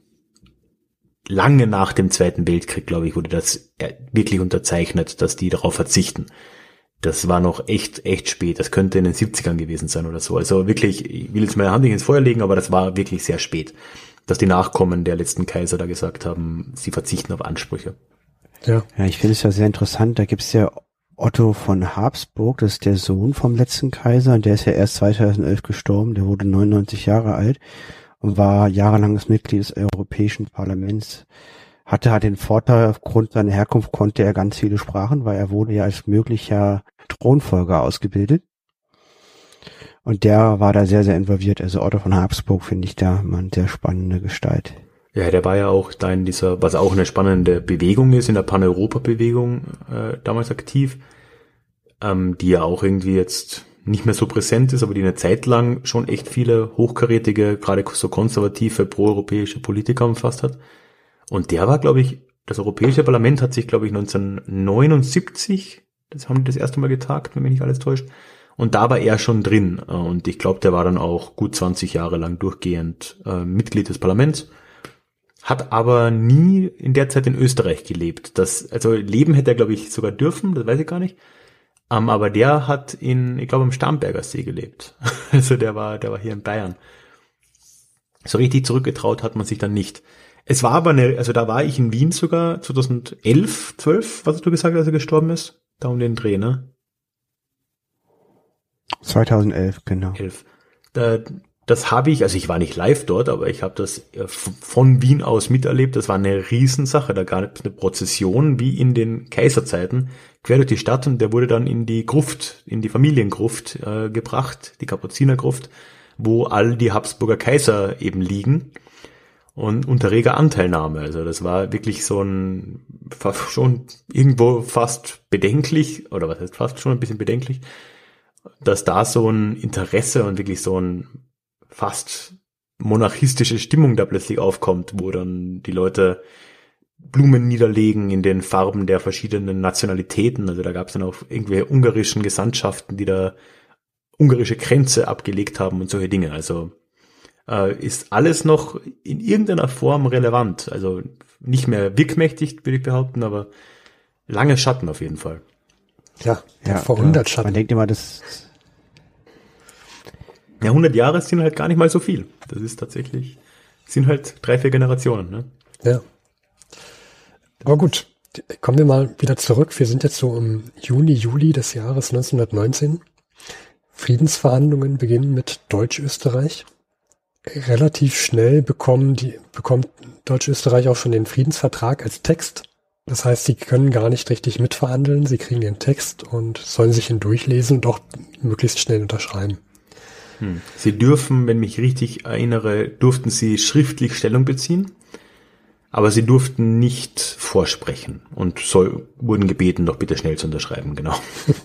lange nach dem Zweiten Weltkrieg, glaube ich, wurde das wirklich unterzeichnet, dass die darauf verzichten. Das war noch echt, echt spät. Das könnte in den siebzigern gewesen sein oder so. Also wirklich, ich will jetzt meine Hand nicht ins Feuer legen, aber das war wirklich sehr spät, dass die Nachkommen der letzten Kaiser da gesagt haben, sie verzichten auf Ansprüche. Ja, ja, ich finde es ja sehr interessant. Da gibt's ja Otto von Habsburg, das ist der Sohn vom letzten Kaiser. Der ist ja erst zweitausendelf gestorben. Der wurde neunundneunzig Jahre alt und war jahrelanges Mitglied des Europäischen Parlaments. Hatte halt den Vorteil, aufgrund seiner Herkunft konnte er ganz viele Sprachen, weil er wurde ja als möglicher Thronfolger ausgebildet. Und der war da sehr, sehr involviert. Also Otto von Habsburg finde ich da mal eine sehr spannende Gestalt. Ja, der war ja auch da in dieser, was auch eine spannende Bewegung ist, in der Pan-Europa-Bewegung äh, damals aktiv, ähm, die ja auch irgendwie jetzt nicht mehr so präsent ist, aber die eine Zeit lang schon echt viele hochkarätige, gerade so konservative, proeuropäische Politiker umfasst hat. Und der war, glaube ich, das Europäische Parlament hat sich, glaube ich, neunzehnhundertneunundsiebzig, das haben die das erste Mal getagt, wenn mich nicht alles täuscht. Und da war er schon drin. Und ich glaube, der war dann auch gut zwanzig Jahre lang durchgehend äh, Mitglied des Parlaments. Hat aber nie in der Zeit in Österreich gelebt. Das, also leben hätte er, glaube ich, sogar dürfen, das weiß ich gar nicht. Um, aber der hat in, ich glaube, am Starnberger See gelebt. Also der war, der war hier in Bayern. So richtig zurückgetraut hat man sich dann nicht. Es war aber eine, also da war ich in Wien sogar zweitausendelf, zwölf, was hast du gesagt, als er gestorben ist? Da um den Dreh, ne? zweitausendelf, genau. elf. Da, das habe ich, also ich war nicht live dort, aber ich habe das von Wien aus miterlebt. Das war eine Riesensache. Da gab es eine Prozession wie in den Kaiserzeiten quer durch die Stadt und der wurde dann in die Gruft, in die Familiengruft äh, gebracht, die Kapuzinergruft, wo all die Habsburger Kaiser eben liegen und unter reger Anteilnahme. Also das war wirklich so ein, schon irgendwo fast bedenklich, oder was heißt fast schon ein bisschen bedenklich, dass da so ein Interesse und wirklich so ein fast monarchistische Stimmung da plötzlich aufkommt, wo dann die Leute Blumen niederlegen in den Farben der verschiedenen Nationalitäten. Also da gab es dann auch irgendwelche ungarischen Gesandtschaften, die da ungarische Kränze abgelegt haben und solche Dinge. Also äh, ist alles noch in irgendeiner Form relevant. Also nicht mehr wirkmächtig, würde ich behaupten, aber lange Schatten auf jeden Fall. Ja, ja vor hundert Schatten. Man denkt immer, das ja, hundert Jahre sind halt gar nicht mal so viel. Das ist tatsächlich, sind halt drei, vier Generationen, ne? Ja. Aber gut, kommen wir mal wieder zurück. Wir sind jetzt so im Juni, Juli des Jahres neunzehnhundertneunzehn. Friedensverhandlungen beginnen mit Deutsch-Österreich. relativ schnell bekommen die, bekommt Deutsch-Österreich auch schon den Friedensvertrag als Text. Das heißt, sie können gar nicht richtig mitverhandeln. Sie kriegen den Text und sollen sich ihn durchlesen und auch möglichst schnell unterschreiben. Hm. Sie dürfen, wenn mich richtig erinnere, durften sie schriftlich Stellung beziehen, aber sie durften nicht vorsprechen und soll, wurden gebeten, doch bitte schnell zu unterschreiben, genau.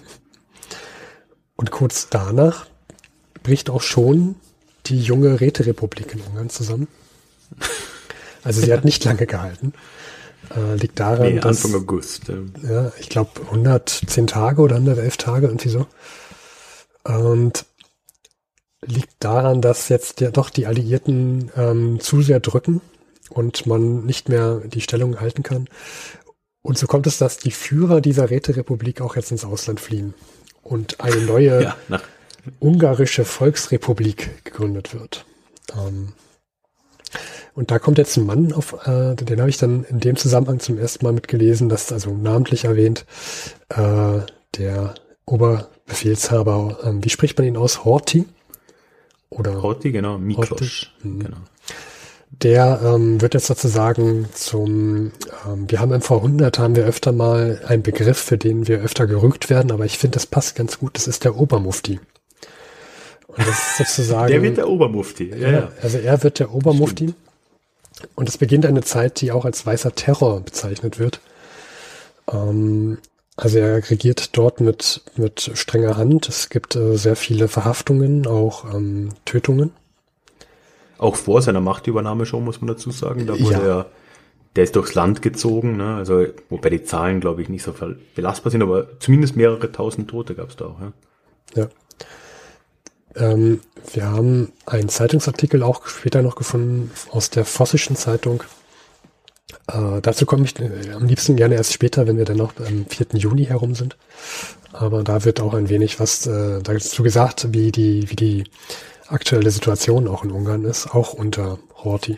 Und kurz danach bricht auch schon die junge Räterepublik in Ungarn zusammen. Also sie hat nicht lange gehalten. Äh, liegt daran, nee, dass... Anfang August. Ja, ja ich glaube hundertzehn Tage oder hundertelf Tage, irgendwie so. Und liegt daran, dass jetzt ja doch die Alliierten ähm, zu sehr drücken und man nicht mehr die Stellung halten kann. Und so kommt es, dass die Führer dieser Räterepublik auch jetzt ins Ausland fliehen und eine neue ja, nach ungarische Volksrepublik gegründet wird. Ähm, und da kommt jetzt ein Mann auf, äh, den habe ich dann in dem Zusammenhang zum ersten Mal mitgelesen, das also namentlich erwähnt, äh, der Oberbefehlshaber, ähm, wie spricht man ihn aus? Horthy? Oder Horthy, genau, Miklos. Mhm. Genau. Der ähm, wird jetzt sozusagen zum, ähm, wir haben im Vorhundert haben wir öfter mal einen Begriff, für den wir öfter gerügt werden, aber ich finde, das passt ganz gut, das ist der Obermufti. Und das ist sozusagen... Der wird der Obermufti. Ja, ja. Also er wird der Obermufti. Stimmt. Und es beginnt eine Zeit, die auch als weißer Terror bezeichnet wird. Ähm, also er regiert dort mit, mit strenger Hand. Es gibt äh, sehr viele Verhaftungen, auch ähm, Tötungen. Auch vor seiner Machtübernahme schon, muss man dazu sagen. Da wurde ja. er, der ist durchs Land gezogen, ne? Also, wobei die Zahlen, glaube ich, nicht so belastbar sind, aber zumindest mehrere tausend Tote gab es da auch, ja. Ja. Ähm, wir haben einen Zeitungsartikel auch später noch gefunden aus der Vossischen Zeitung. Äh, dazu komme ich äh, am liebsten gerne erst später, wenn wir dann noch am vierten Juni herum sind. Aber da wird auch ein wenig was äh, dazu gesagt, wie die, wie die aktuelle Situation auch in Ungarn ist, auch unter Horthy.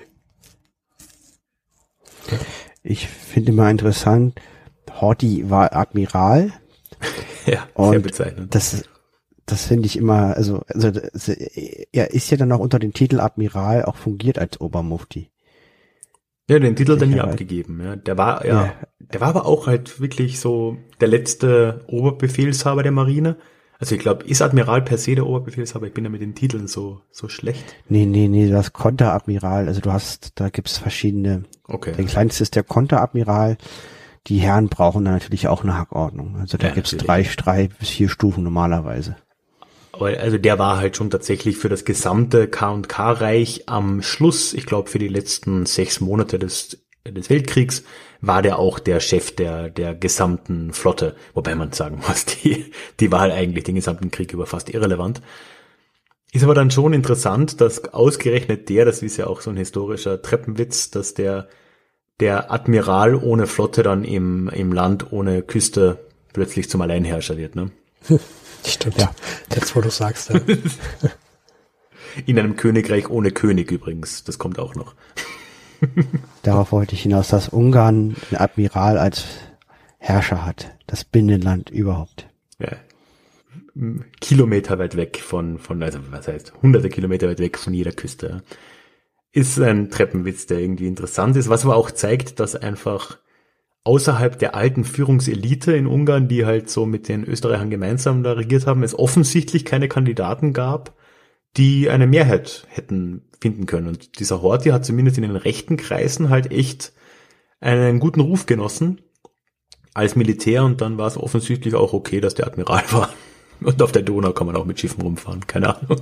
Ich finde immer interessant, Horthy war Admiral. Ja, sehr bezeichnend. Das, das finde ich immer, also, also das, er ist ja dann auch unter dem Titel Admiral auch fungiert als Obermufti. Ja, den Titel hat er nie abgegeben. Ja. Der war ja, ja, der war aber auch halt wirklich so der letzte Oberbefehlshaber der Marine. Also ich glaube, ist Admiral per se der Oberbefehlshaber? Ich bin ja mit den Titeln so so schlecht. Nee, nee, nee, du hast Konteradmiral. Also du hast, da gibt's verschiedene. Okay. Der kleinste ist der Konteradmiral. Die Herren brauchen dann natürlich auch eine Hackordnung. Also da ja, gibt's drei, drei bis vier Stufen normalerweise. Aber also der war halt schon tatsächlich für das gesamte K und K-Reich am Schluss, ich glaube für die letzten sechs Monate des des Weltkriegs, war der auch der Chef der der gesamten Flotte. Wobei man sagen muss, die die war halt eigentlich den gesamten Krieg über fast irrelevant. Ist aber dann schon interessant, dass ausgerechnet der, das ist ja auch so ein historischer Treppenwitz, dass der der Admiral ohne Flotte dann im im Land ohne Küste plötzlich zum Alleinherrscher wird, ne? Stimmt, ja. Jetzt, wo du sagst. Ja. In einem Königreich ohne König übrigens. Das kommt auch noch. Darauf wollte ich hinaus, dass Ungarn einen Admiral als Herrscher hat. Das Binnenland überhaupt. Ja. Kilometer weit weg von, von, also was heißt, hunderte Kilometer weit weg von jeder Küste. Ist ein Treppenwitz, der irgendwie interessant ist, was aber auch zeigt, dass einfach außerhalb der alten Führungselite in Ungarn, die halt so mit den Österreichern gemeinsam da regiert haben, es offensichtlich keine Kandidaten gab, die eine Mehrheit hätten finden können. Und dieser Horthy hat zumindest in den rechten Kreisen halt echt einen guten Ruf genossen als Militär, und dann war es offensichtlich auch okay, dass der Admiral war. Und auf der Donau kann man auch mit Schiffen rumfahren, keine Ahnung.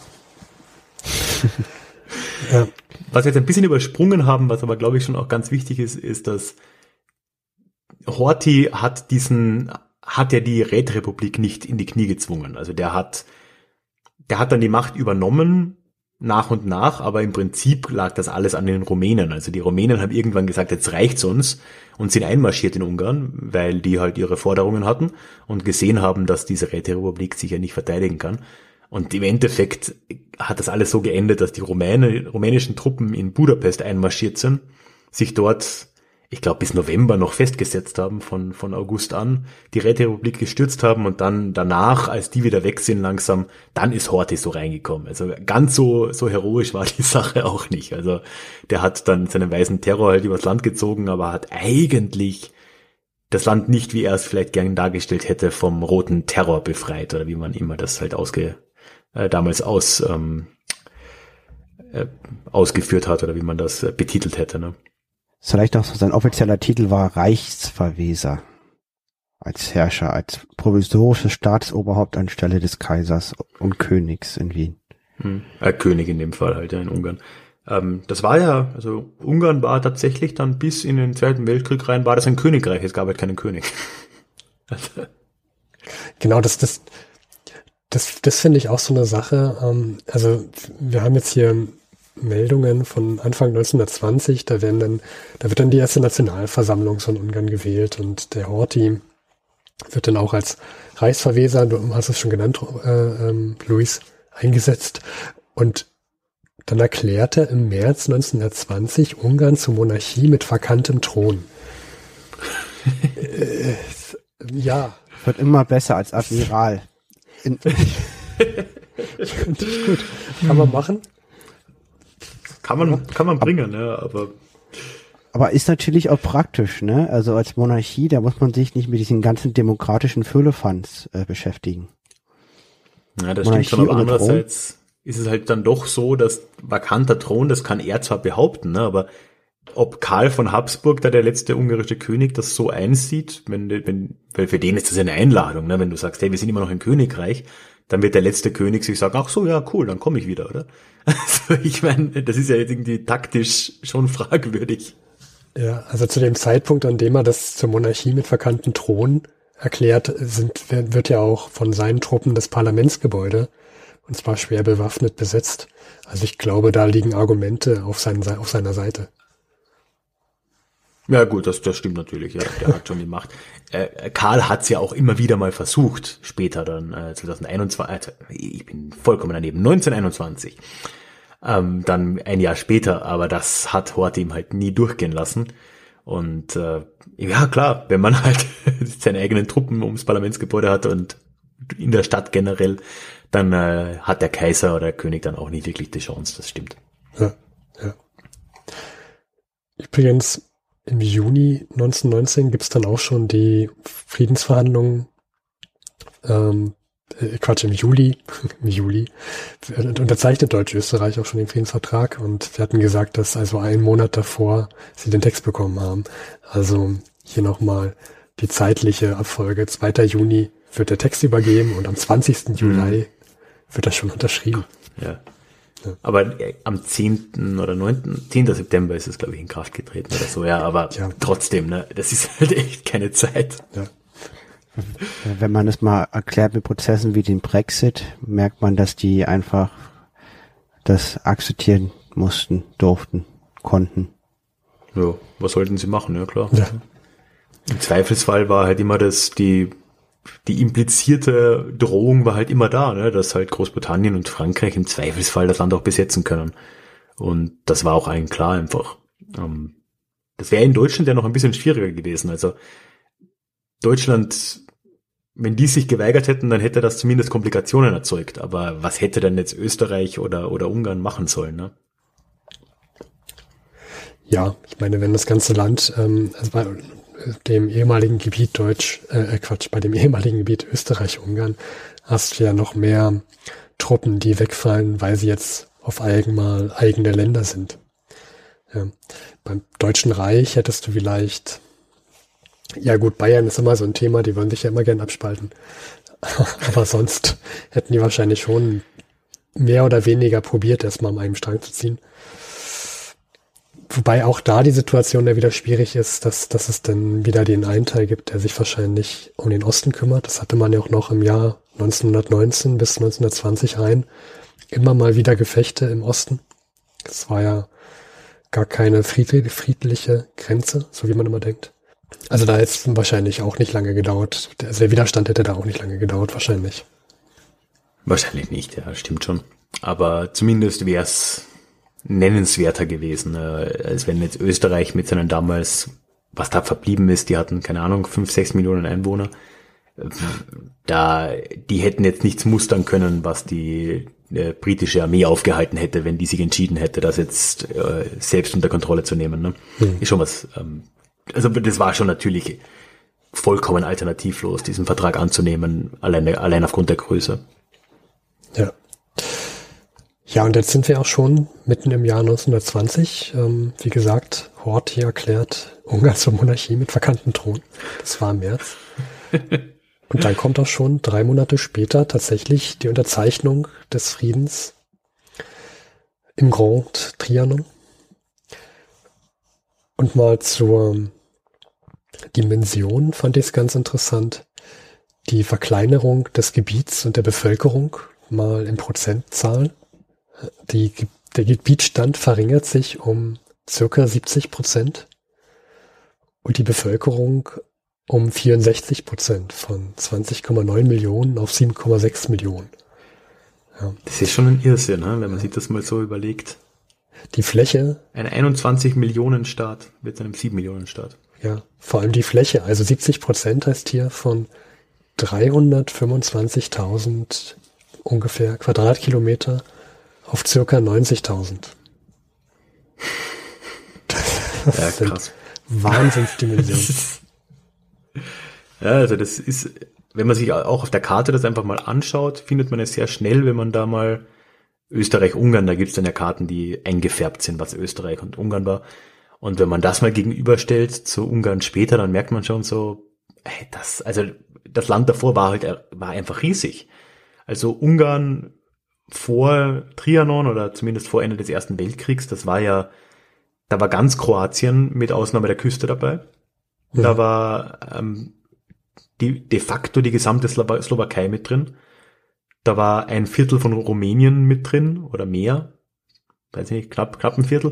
Ja. Was wir jetzt ein bisschen übersprungen haben, was aber glaube ich schon auch ganz wichtig ist, ist, dass Horthy hat diesen, hat ja die Räterepublik nicht in die Knie gezwungen. Also der hat, der hat dann die Macht übernommen, nach und nach, aber im Prinzip lag das alles an den Rumänen. Also die Rumänen haben irgendwann gesagt, jetzt reicht's uns, und sind einmarschiert in Ungarn, weil die halt ihre Forderungen hatten und gesehen haben, dass diese Räterepublik sich ja nicht verteidigen kann. Und im Endeffekt hat das alles so geendet, dass die Rumäne, rumänischen Truppen in Budapest einmarschiert sind, sich dort ich glaube, bis November noch festgesetzt haben, von von August an, die Räterepublik gestürzt haben und dann danach, als die wieder weg sind langsam, dann ist Horthy so reingekommen. Also ganz so so heroisch war die Sache auch nicht. Also der hat dann seinen weißen Terror halt übers Land gezogen, aber hat eigentlich das Land nicht, wie er es vielleicht gern dargestellt hätte, vom roten Terror befreit, oder wie man immer das halt ausge äh, damals aus ähm, äh, ausgeführt hat, oder wie man das äh, betitelt hätte, ne? Vielleicht auch so, sein offizieller Titel war Reichsverweser. Als Herrscher, als provisorisches Staatsoberhaupt anstelle des Kaisers und Königs in Wien. Hm. Äh, König in dem Fall halt, ja, in Ungarn. Ähm, das war ja, also Ungarn war tatsächlich dann bis in den Zweiten Weltkrieg rein, war das ein Königreich, es gab halt keinen König. Genau, das, das, das, das finde ich auch so eine Sache. Ähm, also wir haben jetzt hier Meldungen von Anfang neunzehnhundertzwanzig, da werden dann, da wird dann die erste Nationalversammlung von Ungarn gewählt und der Horthy wird dann auch als Reichsverweser, du hast es schon genannt, äh, ähm, Luis, eingesetzt und dann erklärte im März neunzehnhundertzwanzig Ungarn zur Monarchie mit vakantem Thron. äh, ja. Wird immer besser als Admiral. In Gut. Kann man machen. Kann man, kann man bringen, ja, aber. Aber ist natürlich auch praktisch, ne? Also als Monarchie, da muss man sich nicht mit diesen ganzen demokratischen Firlefanz äh, beschäftigen. Ja, das Monarchie stimmt schon, aber ohne andererseits Thron ist es halt dann doch so, dass vakanter Thron, das kann er zwar behaupten, ne, aber ob Karl von Habsburg, da der letzte ungarische König, das so einsieht, wenn, wenn, weil für den ist das eine Einladung, ne, wenn du sagst, hey, wir sind immer noch ein Königreich, dann wird der letzte König sich sagen, ach so, ja, cool, dann komme ich wieder, oder? Also ich meine, das ist ja jetzt irgendwie taktisch schon fragwürdig. Ja, also zu dem Zeitpunkt, an dem er das zur Monarchie mit vakanten Thron erklärt, sind, wird ja auch von seinen Truppen das Parlamentsgebäude, und zwar schwer bewaffnet, besetzt. Also ich glaube, da liegen Argumente auf, seinen, auf seiner Seite. Ja gut, das, das stimmt natürlich, ja, der hat schon die Macht. Äh, Karl hat's ja auch immer wieder mal versucht, später dann, äh, zweitausendeinundzwanzig, äh, ich bin vollkommen daneben, neunzehnhunderteinundzwanzig, ähm, dann ein Jahr später, aber das hat Horthy ihm halt nie durchgehen lassen. Und äh, ja klar, wenn man halt seine eigenen Truppen ums Parlamentsgebäude hat und in der Stadt generell, dann äh, hat der Kaiser oder der König dann auch nicht wirklich die Chance, das stimmt. Ja, ja. Übrigens, im Juni neunzehnhundertneunzehn gibt's dann auch schon die Friedensverhandlungen, ähm, äh, Quatsch, im Juli, im Juli, unterzeichnet Deutsch-Österreich auch schon den Friedensvertrag und wir hatten gesagt, dass also einen Monat davor sie den Text bekommen haben. Also hier nochmal die zeitliche Abfolge. zweiter Juni wird der Text übergeben und am zwanzigsten Juli mhm. wird das schon unterschrieben. Ja. Ja. Aber äh, am zehnten oder neunten, zehnten September ist es, glaube ich, in Kraft getreten oder so, ja, aber ja. Trotzdem, ne, das ist halt echt keine Zeit. Ja. Wenn man es mal erklärt mit Prozessen wie den Brexit, merkt man, dass die einfach das akzeptieren mussten, durften, konnten. Ja, was sollten sie machen, ja klar. Ja. Im Zweifelsfall war halt immer das, die die implizierte Drohung war halt immer da, ne, dass halt Großbritannien und Frankreich im Zweifelsfall das Land auch besetzen können. Und das war auch allen klar einfach. Das wäre in Deutschland ja noch ein bisschen schwieriger gewesen. Also Deutschland, wenn die sich geweigert hätten, dann hätte das zumindest Komplikationen erzeugt. Aber was hätte denn jetzt Österreich oder oder Ungarn machen sollen, ne? Ja, ich meine, wenn das ganze Land, ähm, also bei dem ehemaligen Gebiet Deutsch, äh, Quatsch, bei dem ehemaligen Gebiet Österreich-Ungarn hast du ja noch mehr Truppen, die wegfallen, weil sie jetzt auf einmal eigene Länder sind. Ja. Beim Deutschen Reich hättest du vielleicht, ja gut, Bayern ist immer so ein Thema, die wollen sich ja immer gern abspalten. Aber sonst hätten die wahrscheinlich schon mehr oder weniger probiert, erstmal an einem Strang zu ziehen. Wobei auch da die Situation ja wieder schwierig ist, dass, dass es dann wieder den einen Teil gibt, der sich wahrscheinlich um den Osten kümmert. Das hatte man ja auch noch im Jahr neunzehnhundertneunzehn bis neunzehnhundertzwanzig rein. Immer mal wieder Gefechte im Osten. Das war ja gar keine friedliche, friedliche Grenze, so wie man immer denkt. Also da hätte es wahrscheinlich auch nicht lange gedauert. Also der Widerstand hätte da auch nicht lange gedauert, wahrscheinlich. Wahrscheinlich nicht, ja, stimmt schon. Aber zumindest wäre es nennenswerter gewesen, äh, als wenn jetzt Österreich mit seinen damals was da verblieben ist, die hatten, keine Ahnung, fünf, sechs Millionen Einwohner. Da, die hätten jetzt nichts mustern können, was die äh, britische Armee aufgehalten hätte, wenn die sich entschieden hätte, das jetzt äh, selbst unter Kontrolle zu nehmen. Ne? Mhm. Ist schon was, ähm, also das war schon natürlich vollkommen alternativlos, diesen Vertrag anzunehmen, allein, allein aufgrund der Größe. Ja. Ja, und jetzt sind wir auch schon mitten im Jahr neunzehnhundertzwanzig. Ähm, wie gesagt, Horthy erklärt Ungarn zur Monarchie mit vakanten Thron. Das war im März. Und dann kommt auch schon drei Monate später tatsächlich die Unterzeichnung des Friedens im Grand Trianon. Und mal zur Dimension fand ich es ganz interessant. Die Verkleinerung des Gebiets und der Bevölkerung mal in Prozentzahlen. Die, der Gebietsstand verringert sich um circa siebzig Prozent und die Bevölkerung um vierundsechzig Prozent, von zwanzig Komma neun Millionen auf sieben Komma sechs Millionen. Ja. Das ist schon ein Irrsinn, ne? Wenn man sich das mal so überlegt. Die Fläche. Ein einundzwanzig Millionen Staat wird zu einem sieben Millionen Staat. Ja, vor allem die Fläche, also siebzig Prozent heißt hier von dreihundertfünfundzwanzigtausend ungefähr Quadratkilometer auf circa neunzigtausend. Das ja, krass. Wahnsinnsdimensionen. Ja, also das ist, wenn man sich auch auf der Karte das einfach mal anschaut, findet man es sehr schnell, wenn man da mal Österreich-Ungarn, da gibt es dann ja Karten, die eingefärbt sind, was Österreich und Ungarn war. Und wenn man das mal gegenüberstellt zu Ungarn später, dann merkt man schon so, hey, das, also das Land davor war halt, war einfach riesig. Also Ungarn vor Trianon oder zumindest vor Ende des Ersten Weltkriegs, das war ja, da war ganz Kroatien mit Ausnahme der Küste dabei. Ja. Da war ähm, die de facto die gesamte Slowa- Slowakei mit drin. Da war ein Viertel von Rumänien mit drin oder mehr, weiß nicht, knapp, knapp ein Viertel.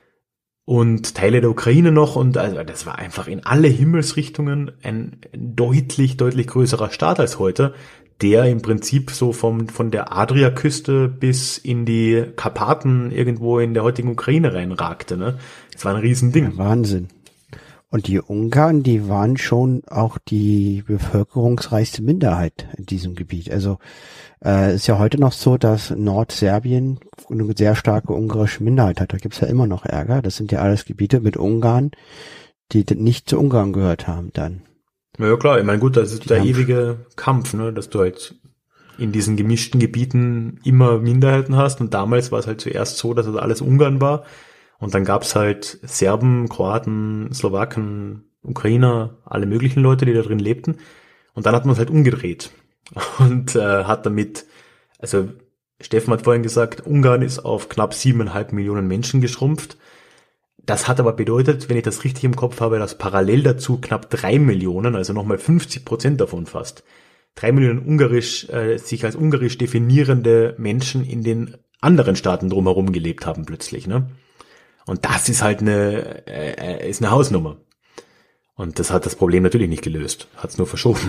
Und Teile der Ukraine noch und also das war einfach in alle Himmelsrichtungen ein deutlich, deutlich größerer Staat als heute, der im Prinzip so vom von der Adriaküste bis in die Karpaten irgendwo in der heutigen Ukraine reinragte. Ne? Das war ein Riesending. Ja, Wahnsinn. Und die Ungarn, die waren schon auch die bevölkerungsreichste Minderheit in diesem Gebiet. Also äh, ist ja heute noch so, dass Nordserbien eine sehr starke ungarische Minderheit hat. Da gibt's ja immer noch Ärger. Das sind ja alles Gebiete mit Ungarn, die nicht zu Ungarn gehört haben dann. Ja klar, ich meine gut, das ist die der Kampf. ewige Kampf, ne, dass du halt in diesen gemischten Gebieten immer Minderheiten hast. Und damals war es halt zuerst so, dass es alles Ungarn war. Und dann gab's halt Serben, Kroaten, Slowaken, Ukrainer, alle möglichen Leute, die da drin lebten. Und dann hat man es halt umgedreht und äh, hat damit, also Steffen hat vorhin gesagt, Ungarn ist auf knapp siebeneinhalb Millionen Menschen geschrumpft. Das hat aber bedeutet, wenn ich das richtig im Kopf habe, dass parallel dazu knapp drei Millionen, also nochmal fünfzig Prozent davon fast, drei Millionen ungarisch, äh, sich als ungarisch definierende Menschen in den anderen Staaten drumherum gelebt haben plötzlich, ne? Und das ist halt eine, äh, ist eine Hausnummer. Und das hat das Problem natürlich nicht gelöst, hat es nur verschoben.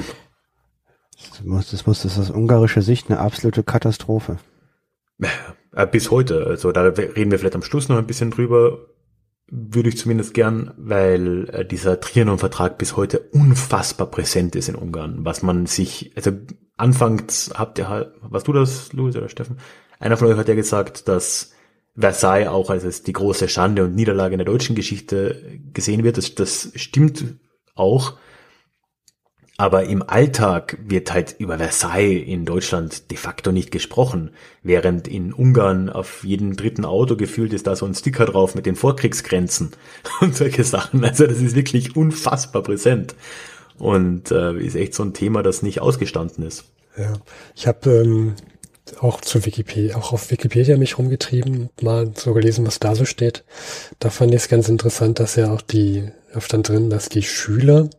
Das muss, das muss, das ist aus ungarischer Sicht eine absolute Katastrophe. Äh, bis heute, also da reden wir vielleicht am Schluss noch ein bisschen drüber, würde ich zumindest gern, weil äh, dieser Trianon-Vertrag bis heute unfassbar präsent ist in Ungarn, was man sich, also anfangs habt ihr, warst du das, Louis oder Steffen? Einer von euch hat ja gesagt, dass Versailles auch als die große Schande und Niederlage in der deutschen Geschichte gesehen wird. Das, das stimmt auch. Aber im Alltag wird halt über Versailles in Deutschland de facto nicht gesprochen, während in Ungarn auf jedem dritten Auto gefühlt ist da so ein Sticker drauf mit den Vorkriegsgrenzen und solche Sachen. Also das ist wirklich unfassbar präsent und äh, ist echt so ein Thema, das nicht ausgestanden ist. Ja, ich habe ähm, auch zu Wikipedia, auch auf Wikipedia mich rumgetrieben, mal so gelesen, was da so steht. Da fand ich es ganz interessant, dass ja auch die, da stand drin, dass die Schüler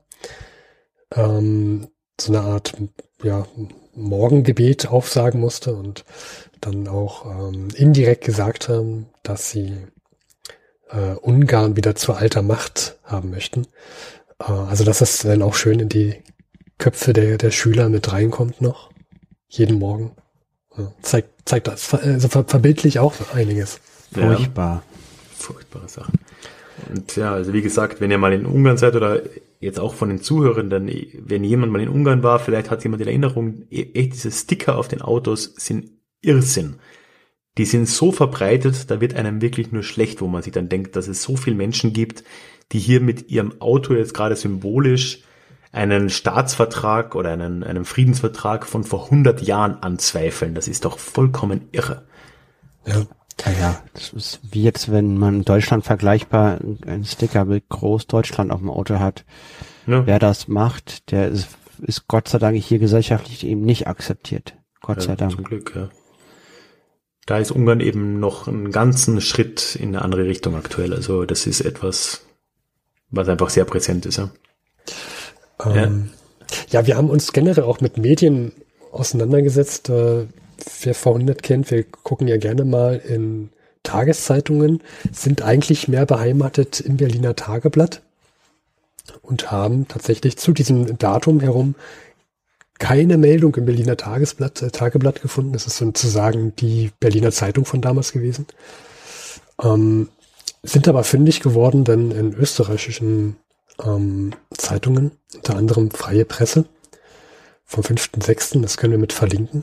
ähm, so eine Art, ja, Morgengebet aufsagen musste und dann auch ähm, indirekt gesagt haben, dass sie äh, Ungarn wieder zur alter Macht haben möchten. Äh, also dass das dann auch schön in die Köpfe der, der Schüler mit reinkommt noch, jeden Morgen. Ja, zeigt, zeigt das, also ver, verbildlich auch einiges. Furchtbar. Ja, furchtbare Sachen. Und ja, also wie gesagt, wenn ihr mal in Ungarn seid oder jetzt auch von den Zuhörenden, wenn jemand mal in Ungarn war, vielleicht hat jemand in Erinnerung, echt diese Sticker auf den Autos sind Irrsinn. Die sind so verbreitet, da wird einem wirklich nur schlecht, wo man sich dann denkt, dass es so viele Menschen gibt, die hier mit ihrem Auto jetzt gerade symbolisch einen Staatsvertrag oder einen, einen Friedensvertrag von vor hundert Jahren anzweifeln. Das ist doch vollkommen irre. Ja. Ja, ja, das ist wie jetzt, wenn man in Deutschland vergleichbar einen Sticker mit Großdeutschland auf dem Auto hat. Ja. Wer das macht, der ist, ist Gott sei Dank hier gesellschaftlich eben nicht akzeptiert. Gott ja, sei Dank. Zum Glück, ja. Da ist Ungarn eben noch einen ganzen Schritt in eine andere Richtung aktuell. Also das ist etwas, was einfach sehr präsent ist. Ja, ähm, ja. ja wir haben uns generell auch mit Medien auseinandergesetzt. Äh, Wer V hundert kennt, wir gucken ja gerne mal in Tageszeitungen, sind eigentlich mehr beheimatet im Berliner Tageblatt und haben tatsächlich zu diesem Datum herum keine Meldung im Berliner Tagesblatt, äh, Tageblatt gefunden. Das ist sozusagen die Berliner Zeitung von damals gewesen. Ähm, sind aber fündig geworden dann in österreichischen ähm, Zeitungen, unter anderem Freie Presse vom fünften sechsten Das können wir mit verlinken.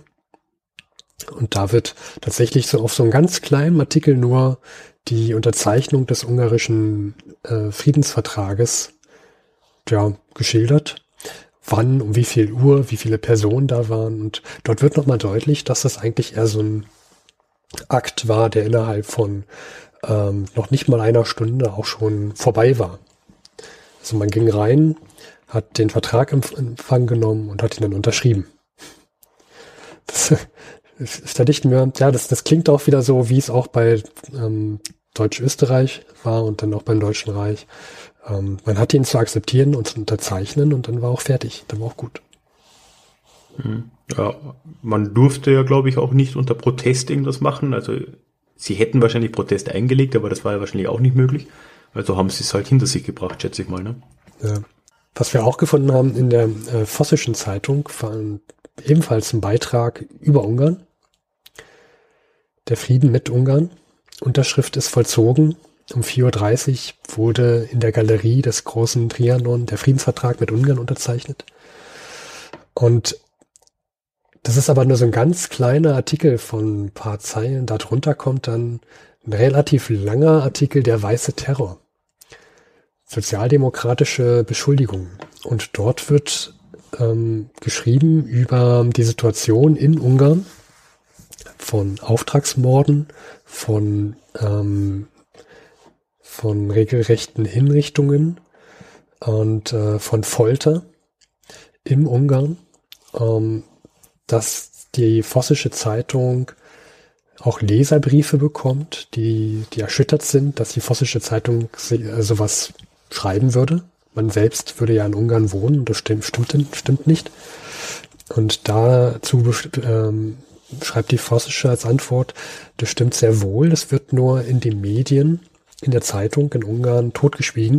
Und da wird tatsächlich so auf so einem ganz kleinen Artikel nur die Unterzeichnung des ungarischen äh, Friedensvertrages ja, geschildert. Wann, um wie viel Uhr, wie viele Personen da waren. Und dort wird nochmal deutlich, dass das eigentlich eher so ein Akt war, der innerhalb von ähm, noch nicht mal einer Stunde auch schon vorbei war. Also man ging rein, hat den Vertrag in Empfang genommen und hat ihn dann unterschrieben. Das Da dichten wir, ja, das, das klingt auch wieder so, wie es auch bei ähm, Deutsch-Österreich war und dann auch beim Deutschen Reich. Ähm, man hatte ihn zu akzeptieren und zu unterzeichnen und dann war auch fertig. Dann war auch gut. Ja, man durfte ja, glaube ich, auch nicht unter Protest irgendwas machen. Also sie hätten wahrscheinlich Protest eingelegt, aber das war ja wahrscheinlich auch nicht möglich. Also haben sie es halt hinter sich gebracht, schätze ich mal. Ne? Ja. Was wir auch gefunden haben in der äh, Vossischen Zeitung, war ebenfalls ein Beitrag über Ungarn. Der Frieden mit Ungarn. Unterschrift ist vollzogen. Um vier Uhr dreißig wurde in der Galerie des großen Trianon der Friedensvertrag mit Ungarn unterzeichnet. Und das ist aber nur so ein ganz kleiner Artikel von ein paar Zeilen. Darunter kommt dann ein relativ langer Artikel, der weiße Terror. Sozialdemokratische Beschuldigungen. Und dort wird ähm, geschrieben über die Situation in Ungarn, von Auftragsmorden, von ähm, von regelrechten Hinrichtungen und äh, von Folter im Ungarn, ähm, dass die Vossische Zeitung auch Leserbriefe bekommt, die die erschüttert sind, dass die Vossische Zeitung äh, sowas schreiben würde. Man selbst würde ja in Ungarn wohnen, das stimmt, stimmt, stimmt nicht. Und dazu ähm, schreibt die Vossische als Antwort, das stimmt sehr wohl, das wird nur in den Medien, in der Zeitung in Ungarn totgeschwiegen.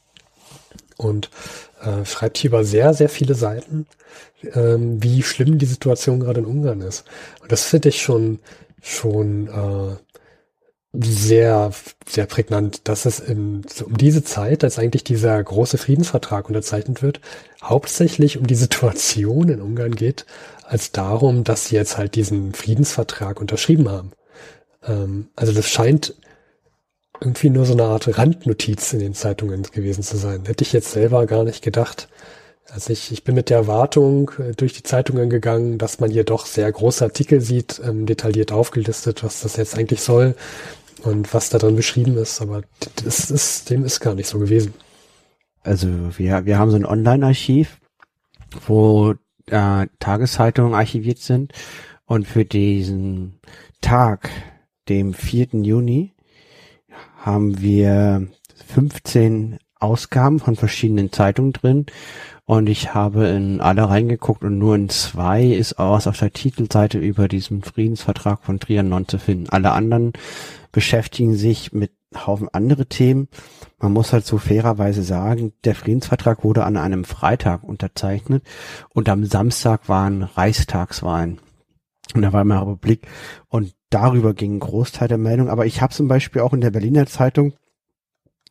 Und äh, schreibt hier über sehr, sehr viele Seiten, ähm, wie schlimm die Situation gerade in Ungarn ist. Und das finde ich schon, schon äh, sehr, sehr prägnant, dass es in, so um diese Zeit, als eigentlich dieser große Friedensvertrag unterzeichnet wird, hauptsächlich um die Situation in Ungarn geht, als darum, dass sie jetzt halt diesen Friedensvertrag unterschrieben haben. Ähm, also das scheint irgendwie nur so eine Art Randnotiz in den Zeitungen gewesen zu sein. Hätte ich jetzt selber gar nicht gedacht. Also ich, ich bin mit der Erwartung äh, durch die Zeitungen gegangen, dass man hier doch sehr große Artikel sieht, ähm, detailliert aufgelistet, was das jetzt eigentlich soll und was da drin beschrieben ist, aber das ist, dem ist gar nicht so gewesen. Also wir, wir haben so ein Online-Archiv, wo äh, Tageszeitungen archiviert sind und für diesen Tag, dem vierten Juni, haben wir fünfzehn Ausgaben von verschiedenen Zeitungen drin und ich habe in alle reingeguckt und nur in zwei ist was auf der Titelseite über diesen Friedensvertrag von Trianon zu finden. Alle anderen beschäftigen sich mit Haufen andere Themen. Man muss halt so fairerweise sagen, der Friedensvertrag wurde an einem Freitag unterzeichnet und am Samstag waren Reichstagswahlen. Und da war immer Republik und darüber ging ein Großteil der Meldung. Aber ich habe zum Beispiel auch in der Berliner Zeitung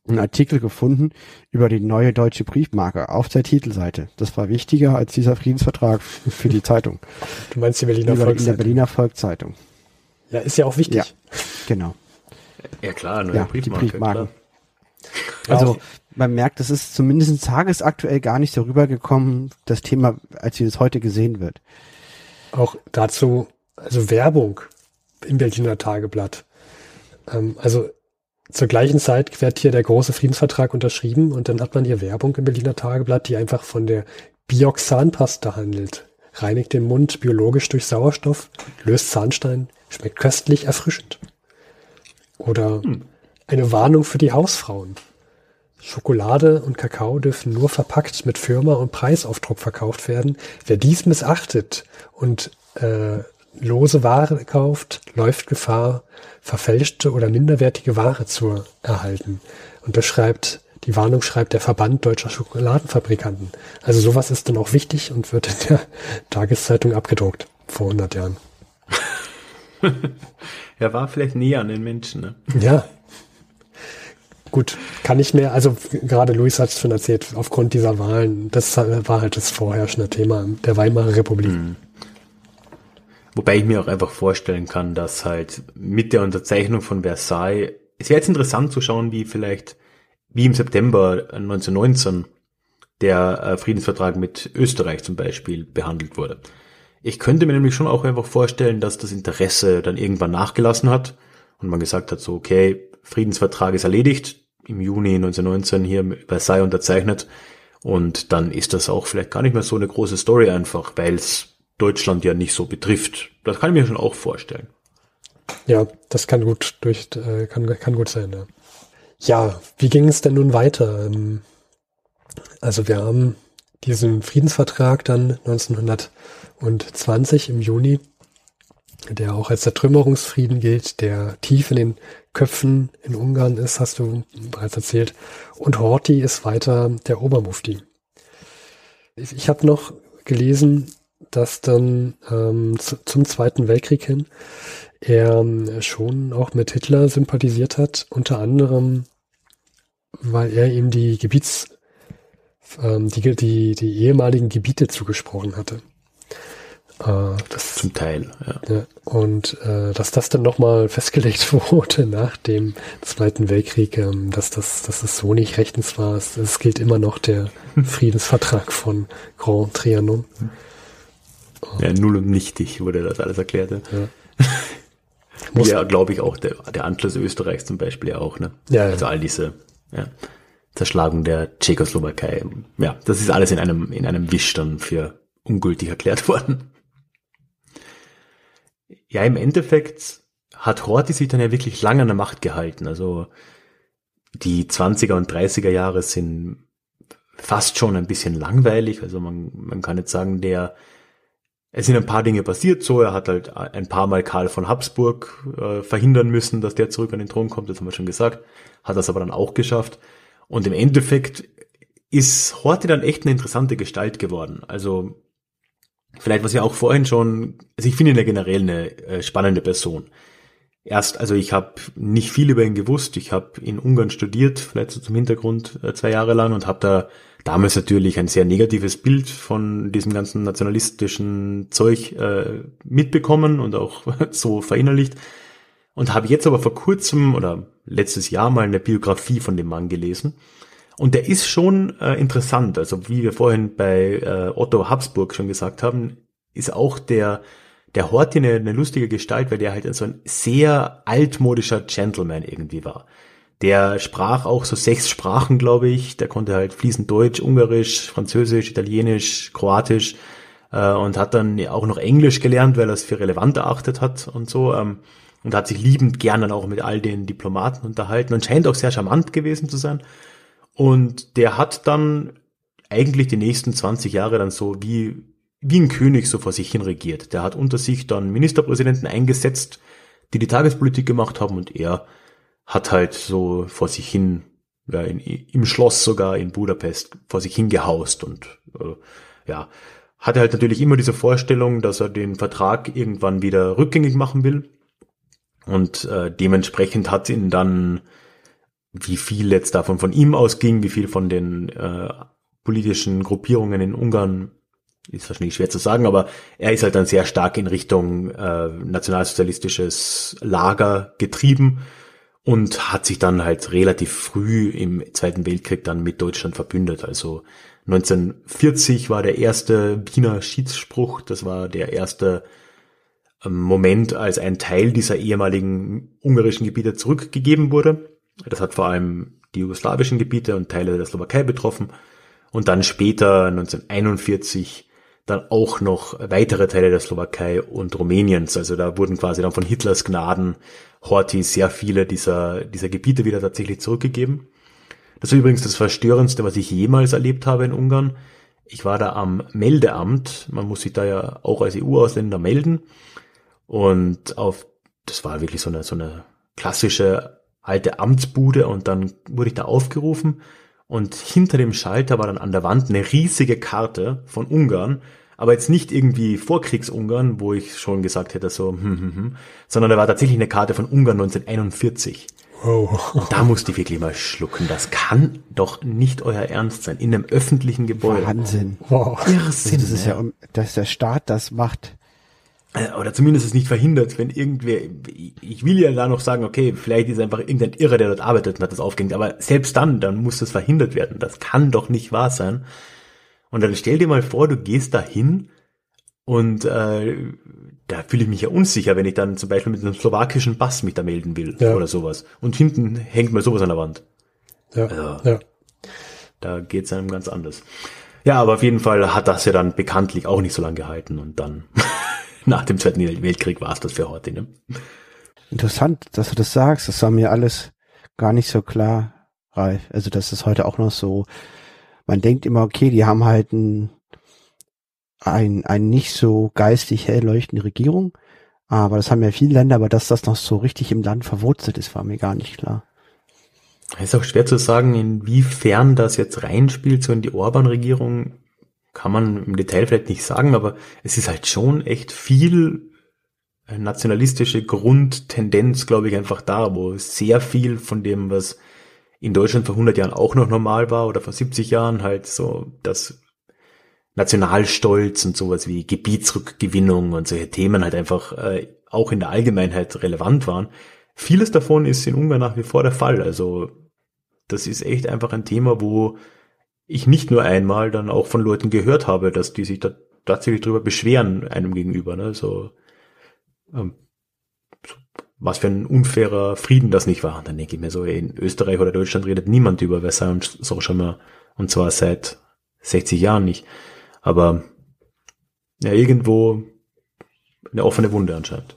einen Artikel gefunden über die neue deutsche Briefmarke auf der Titelseite. Das war wichtiger als dieser Friedensvertrag für die Zeitung. Du meinst die Berliner Volkszeitung? In der Berliner Volkszeitung. Ja, ist ja auch wichtig. Ja, genau. Ja klar, neue ja, Briefmarke. Die Briefmarken. Klar. Also man merkt, es ist zumindest tagesaktuell gar nicht so rübergekommen, das Thema, als wie es heute gesehen wird. Auch dazu, also Werbung im Berliner Tageblatt. Ähm, also zur gleichen Zeit wird hier der große Friedensvertrag unterschrieben und dann hat man hier Werbung im Berliner Tageblatt, die einfach von der Bioxanpasta handelt. Reinigt den Mund biologisch durch Sauerstoff, löst Zahnstein, schmeckt köstlich, erfrischend. Oder hm. eine Warnung für die Hausfrauen. Schokolade und Kakao dürfen nur verpackt mit Firma- und Preisaufdruck verkauft werden. Wer dies missachtet und äh, lose Ware kauft, läuft Gefahr, verfälschte oder minderwertige Ware zu erhalten. Und das schreibt, die Warnung schreibt der Verband Deutscher Schokoladenfabrikanten. Also sowas ist dann auch wichtig und wird in der Tageszeitung abgedruckt, vor hundert Jahren. Er war vielleicht näher an den Menschen, ne? Ja. Gut, kann ich mehr, also gerade Luis hat es schon erzählt, aufgrund dieser Wahlen, das war halt das vorherrschende Thema der Weimarer Republik. Mhm. Wobei ich mir auch einfach vorstellen kann, dass halt mit der Unterzeichnung von Versailles, es wäre jetzt interessant zu schauen, wie vielleicht, wie im September neunzehnhundertneunzehn der äh, Friedensvertrag mit Österreich zum Beispiel behandelt wurde. Ich könnte mir nämlich schon auch einfach vorstellen, dass das Interesse dann irgendwann nachgelassen hat und man gesagt hat, so okay, Friedensvertrag ist erledigt, im Juni neunzehnhundertneunzehn hier Versailles unterzeichnet und dann ist das auch vielleicht gar nicht mehr so eine große Story einfach, weil es Deutschland ja nicht so betrifft. Das kann ich mir schon auch vorstellen. Ja, das kann gut durch, äh, kann, kann gut sein, ja. Ja, wie ging es denn nun weiter? Also wir haben diesen Friedensvertrag dann neunzehnhundertzwanzig im Juni, der auch als Zertrümmerungsfrieden gilt, der tief in den Köpfen in Ungarn ist, hast du bereits erzählt. Und Horthy ist weiter der Obermufti. Ich, ich habe noch gelesen, dass dann ähm, zu, zum Zweiten Weltkrieg hin er ähm, schon auch mit Hitler sympathisiert hat, unter anderem, weil er ihm die Gebiets, ähm, die, die, die ehemaligen Gebiete zugesprochen hatte. Äh, das, Zum Teil, ja. ja und äh, dass das dann nochmal festgelegt wurde nach dem Zweiten Weltkrieg, ähm, dass das, dass das so nicht rechtens war. Es, es gilt immer noch der Friedensvertrag von Grand Trianon. Ja, null und nichtig wurde das alles erklärt. Ja, ja. ja glaube ich auch, der, der Anschluss Österreichs zum Beispiel ja auch, ne? Ja, also all diese ja, Zerschlagung der Tschechoslowakei. Ja, das ist alles in einem, in einem Wisch dann für ungültig erklärt worden. Ja, im Endeffekt hat Horthy sich dann ja wirklich lange an der Macht gehalten. Also die zwanziger und dreißiger Jahre sind fast schon ein bisschen langweilig. Also man, man kann jetzt sagen, der Es sind ein paar Dinge passiert, so, er hat halt ein paar Mal Karl von Habsburg äh, verhindern müssen, dass der zurück an den Thron kommt, das haben wir schon gesagt, hat das aber dann auch geschafft. Und im Endeffekt ist Horthy dann echt eine interessante Gestalt geworden. Also vielleicht, was ja auch vorhin schon, also ich finde ihn ja generell eine äh, spannende Person. Erst, also ich habe nicht viel über ihn gewusst, ich habe in Ungarn studiert, vielleicht so zum Hintergrund äh, zwei Jahre lang und habe da damals natürlich ein sehr negatives Bild von diesem ganzen nationalistischen Zeug äh, mitbekommen und auch so verinnerlicht und habe jetzt aber vor kurzem oder letztes Jahr mal eine Biografie von dem Mann gelesen und der ist schon äh, interessant, also wie wir vorhin bei äh, Otto Habsburg schon gesagt haben, ist auch der der Horthy eine, eine lustige Gestalt, weil der halt so ein sehr altmodischer Gentleman irgendwie war. Der sprach auch so sechs Sprachen, glaube ich. Der konnte halt fließend Deutsch, Ungarisch, Französisch, Italienisch, Kroatisch äh, und hat dann auch noch Englisch gelernt, weil er es für relevant erachtet hat und so. Ähm, und hat sich liebend gern dann auch mit all den Diplomaten unterhalten und scheint auch sehr charmant gewesen zu sein. Und der hat dann eigentlich die nächsten zwanzig Jahre dann so wie wie ein König so vor sich hin regiert. Der hat unter sich dann Ministerpräsidenten eingesetzt, die die Tagespolitik gemacht haben und er hat halt so vor sich hin, ja, in, im Schloss sogar in Budapest vor sich hin gehaust und äh, ja, hatte halt natürlich immer diese Vorstellung, dass er den Vertrag irgendwann wieder rückgängig machen will und äh, dementsprechend hat ihn dann wie viel jetzt davon von ihm ausging, wie viel von den äh, politischen Gruppierungen in Ungarn, ist wahrscheinlich schwer zu sagen, aber er ist halt dann sehr stark in Richtung äh, nationalsozialistisches Lager getrieben und hat sich dann halt relativ früh im Zweiten Weltkrieg dann mit Deutschland verbündet. Also neunzehnhundertvierzig war der erste Wiener Schiedsspruch, das war der erste ähm, Moment, als ein Teil dieser ehemaligen ungarischen Gebiete zurückgegeben wurde. Das hat vor allem die jugoslawischen Gebiete und Teile der Slowakei betroffen. Und dann später, neunzehnhunderteinundvierzig, dann auch noch weitere Teile der Slowakei und Rumäniens. Also da wurden quasi dann von Hitlers Gnaden Horthy sehr viele dieser, dieser Gebiete wieder tatsächlich zurückgegeben. Das ist übrigens das Verstörendste, was ich jemals erlebt habe in Ungarn. Ich war da am Meldeamt. Man muss sich da ja auch als E U-Ausländer melden. Und auf, das war wirklich so eine, so eine klassische alte Amtsbude. Und dann wurde ich da aufgerufen. Und hinter dem Schalter war dann an der Wand eine riesige Karte von Ungarn, aber jetzt nicht irgendwie Vorkriegs-Ungarn, wo ich schon gesagt hätte, so, hm, hm, hm, sondern da war tatsächlich eine Karte von Ungarn neunzehnhunderteinundvierzig. Wow. Und da musste ich wirklich mal schlucken. Das kann doch nicht euer Ernst sein, in einem öffentlichen Gebäude. Wahnsinn. Wow. Irrsinn. Das ist ja, dass der Staat das macht. Oder zumindest es nicht verhindert, wenn irgendwer, ich will ja da noch sagen, okay, vielleicht ist einfach irgendein Irrer, der dort arbeitet und hat das aufgehängt, aber selbst dann, dann muss das verhindert werden. Das kann doch nicht wahr sein. Und dann stell dir mal vor, du gehst da hin und äh, da fühle ich mich ja unsicher, wenn ich dann zum Beispiel mit einem slowakischen Pass mich da melden will, ja, oder sowas. Und hinten hängt mal sowas an der Wand. Ja, also, ja. Da geht's einem ganz anders. Ja, aber auf jeden Fall hat das ja dann bekanntlich auch nicht so lange gehalten und dann... Nach dem Zweiten Weltkrieg war es das für heute, ne? Interessant, dass du das sagst. Das war mir alles gar nicht so klar, Ralf. Also das ist heute auch noch so. Man denkt immer, okay, die haben halt ein, ein, ein nicht so geistig hell leuchtende Regierung. Aber das haben ja viele Länder, aber dass das noch so richtig im Land verwurzelt ist, war mir gar nicht klar. Es ist auch schwer zu sagen, inwiefern das jetzt reinspielt, so in die Orban-Regierung. Kann man im Detail vielleicht nicht sagen, aber es ist halt schon echt viel nationalistische Grundtendenz, glaube ich, einfach da, wo sehr viel von dem, was in Deutschland vor hundert Jahren auch noch normal war oder vor siebzig Jahren, halt so das Nationalstolz und sowas wie Gebietsrückgewinnung und solche Themen halt einfach äh, auch in der Allgemeinheit relevant waren. Vieles davon ist in Ungarn nach wie vor der Fall. Also das ist echt einfach ein Thema, wo ich nicht nur einmal dann auch von Leuten gehört habe, dass die sich da tatsächlich drüber beschweren einem gegenüber, ne, so, ähm, so was für ein unfairer Frieden das nicht war. Und dann denke ich mir so, in Österreich oder Deutschland redet niemand über Versailles und so schon mal, und zwar seit sechzig Jahren nicht. Aber ja, irgendwo eine offene Wunde anscheinend.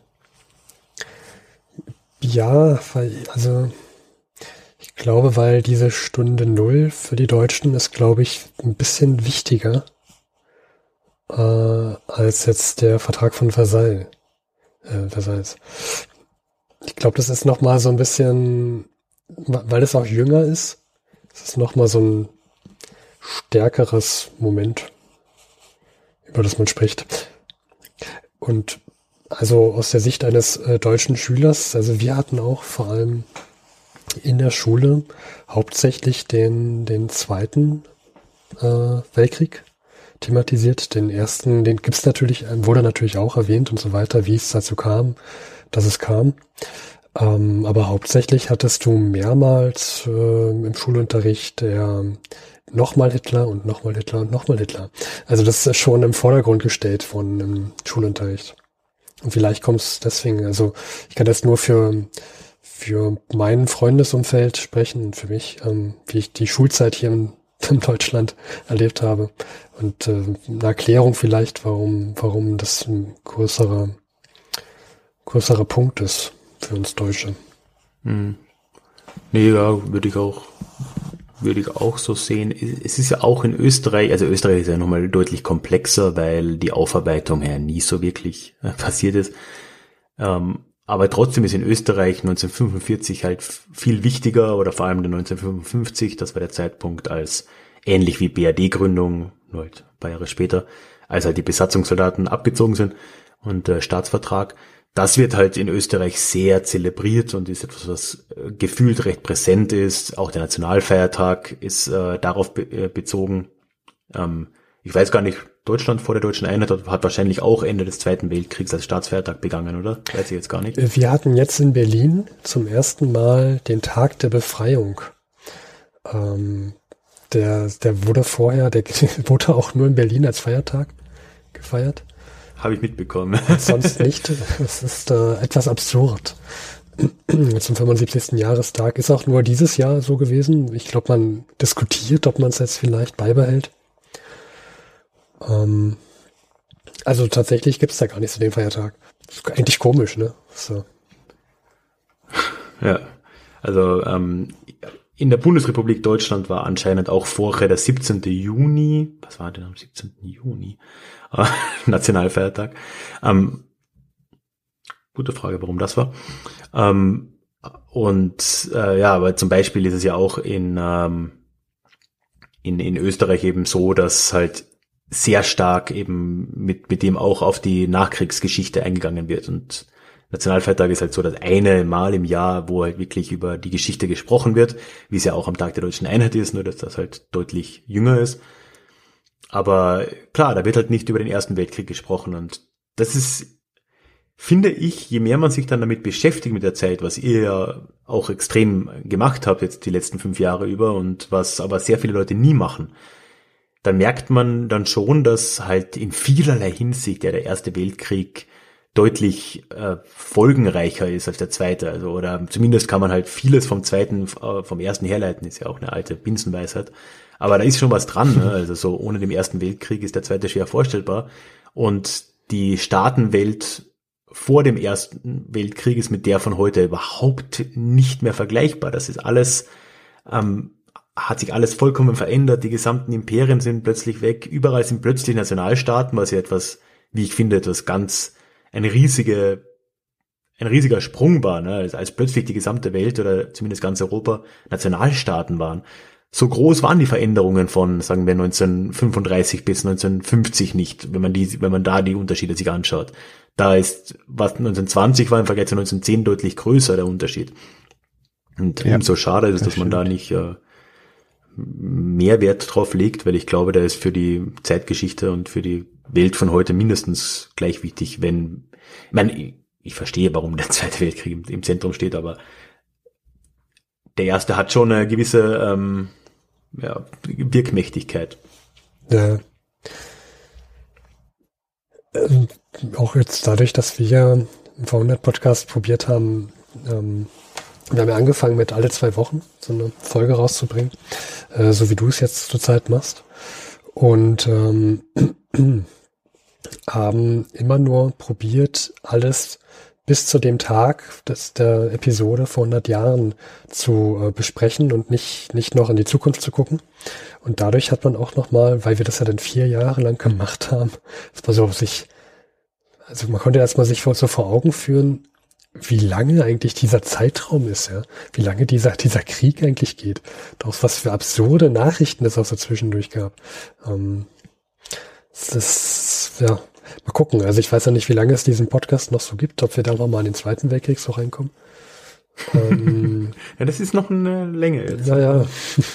Ja, weil, also ich glaube, weil diese Stunde Null für die Deutschen ist, glaube ich, ein bisschen wichtiger äh, als jetzt der Vertrag von Versailles. Äh, Versailles. Ich glaube, das ist nochmal so ein bisschen, weil es auch jünger ist, es ist nochmal so ein stärkeres Moment, über das man spricht. Und also aus der Sicht eines äh, deutschen Schülers, also wir hatten auch vor allem in der Schule hauptsächlich den, den zweiten äh, Weltkrieg thematisiert. Den ersten, den gibt's natürlich, wurde natürlich auch erwähnt und so weiter, wie es dazu kam, dass es kam. Ähm, aber hauptsächlich hattest du mehrmals äh, im Schulunterricht der nochmal Hitler und nochmal Hitler und nochmal Hitler. Also das ist schon im Vordergrund gestellt von im Schulunterricht. Und vielleicht kommt es deswegen, also ich kann das nur für für mein Freundesumfeld sprechen und für mich, ähm, wie ich die Schulzeit hier in, in Deutschland erlebt habe. Und äh, eine Erklärung vielleicht, warum warum das ein größerer, größerer Punkt ist für uns Deutsche. Hm. Nee, ja, würde ich auch, würde ich auch so sehen. Es ist ja auch in Österreich, also Österreich ist ja nochmal deutlich komplexer, weil die Aufarbeitung ja nie so wirklich äh, passiert ist. Ähm, Aber trotzdem ist in Österreich neunzehnhundertfünfundvierzig halt viel wichtiger, oder vor allem der neunzehnhundertfünfundfünfzig, das war der Zeitpunkt, als ähnlich wie B R D-Gründung, nur halt ein paar Jahre später, als halt die Besatzungssoldaten abgezogen sind und der Staatsvertrag, das wird halt in Österreich sehr zelebriert und ist etwas, was äh, gefühlt recht präsent ist. Auch der Nationalfeiertag ist äh, darauf be- äh, bezogen. Ähm, ich weiß gar nicht, Deutschland vor der deutschen Einheit hat, hat wahrscheinlich auch Ende des Zweiten Weltkriegs als Staatsfeiertag begangen, oder? Weiß ich jetzt gar nicht. Wir hatten jetzt in Berlin zum ersten Mal den Tag der Befreiung. Ähm, der, der wurde vorher, der wurde auch nur in Berlin als Feiertag gefeiert. Habe ich mitbekommen. Sonst nicht. Es ist äh, etwas absurd. Zum fünfundsiebzigsten Jahrestag ist auch nur dieses Jahr so gewesen. Ich glaube, man diskutiert, ob man es jetzt vielleicht beibehält. Ähm, also tatsächlich gibt es da gar nicht so den Feiertag. Ist eigentlich komisch, ne? So. Ja, also ähm, in der Bundesrepublik Deutschland war anscheinend auch vorher der siebzehnten Juni, was war denn am siebzehnten Juni? Nationalfeiertag. Ähm, gute Frage, warum das war. Ähm, und äh, ja, aber zum Beispiel ist es ja auch in, ähm, in, in Österreich eben so, dass halt sehr stark eben mit, mit dem auch auf die Nachkriegsgeschichte eingegangen wird. Und Nationalfeiertag ist halt so das eine Mal im Jahr, wo halt wirklich über die Geschichte gesprochen wird, wie es ja auch am Tag der deutschen Einheit ist, nur dass das halt deutlich jünger ist. Aber klar, da wird halt nicht über den Ersten Weltkrieg gesprochen und das ist, finde ich, je mehr man sich dann damit beschäftigt mit der Zeit, was ihr ja auch extrem gemacht habt jetzt die letzten fünf Jahre über und was aber sehr viele Leute nie machen, dann merkt man dann schon, dass halt in vielerlei Hinsicht ja der Erste Weltkrieg deutlich äh, folgenreicher ist als der Zweite. Also oder zumindest kann man halt vieles vom Zweiten, äh, vom Ersten herleiten, ist ja auch eine alte Binsenweisheit. Aber da ist schon was dran, ne? Also so ohne den Ersten Weltkrieg ist der Zweite schwer vorstellbar. Und die Staatenwelt vor dem Ersten Weltkrieg ist mit der von heute überhaupt nicht mehr vergleichbar. Das ist alles, ähm, hat sich alles vollkommen verändert. Die gesamten Imperien sind plötzlich weg. Überall sind plötzlich Nationalstaaten, was ja etwas, wie ich finde, etwas ganz, eine riesige, ein riesiger Sprung war, ne? Als, als plötzlich die gesamte Welt oder zumindest ganz Europa Nationalstaaten waren. So groß waren die Veränderungen von, sagen wir, neunzehnhundertfünfunddreißig bis neunzehnhundertfünfzig nicht, wenn man die, wenn man da die Unterschiede sich anschaut. Da ist, was neunzehnhundertzwanzig war im Vergleich zu neunzehnhundertzehn deutlich größer, der Unterschied. Und ja, umso schade ist es, dass man da nicht äh, mehr Wert drauf legt, weil ich glaube, der ist für die Zeitgeschichte und für die Welt von heute mindestens gleich wichtig, wenn, ich meine, ich, ich verstehe, warum der Zweite Weltkrieg im, im Zentrum steht, aber der Erste hat schon eine gewisse ähm, ja, Wirkmächtigkeit. Ja. Ähm, auch jetzt dadurch, dass wir im V hundert Podcast probiert haben, ähm, wir haben ja angefangen mit alle zwei Wochen so eine Folge rauszubringen, äh, so wie du es jetzt zurzeit machst. Und ähm, haben immer nur probiert, alles bis zu dem Tag des, der Episode vor hundert Jahren zu äh, besprechen und nicht nicht noch in die Zukunft zu gucken. Und dadurch hat man auch nochmal, weil wir das ja dann vier Jahre lang gemacht haben, dass man so sich, also man konnte erstmal sich so vor Augen führen, wie lange eigentlich dieser Zeitraum ist, ja, wie lange dieser dieser Krieg eigentlich geht. Doch was für absurde Nachrichten es auch so zwischendurch gab. Ähm, das ist, ja, mal gucken. Also ich weiß ja nicht, wie lange es diesen Podcast noch so gibt, ob wir da noch mal in den Zweiten Weltkrieg so reinkommen. Ähm, ja, das ist noch eine Länge jetzt. Ja, ja.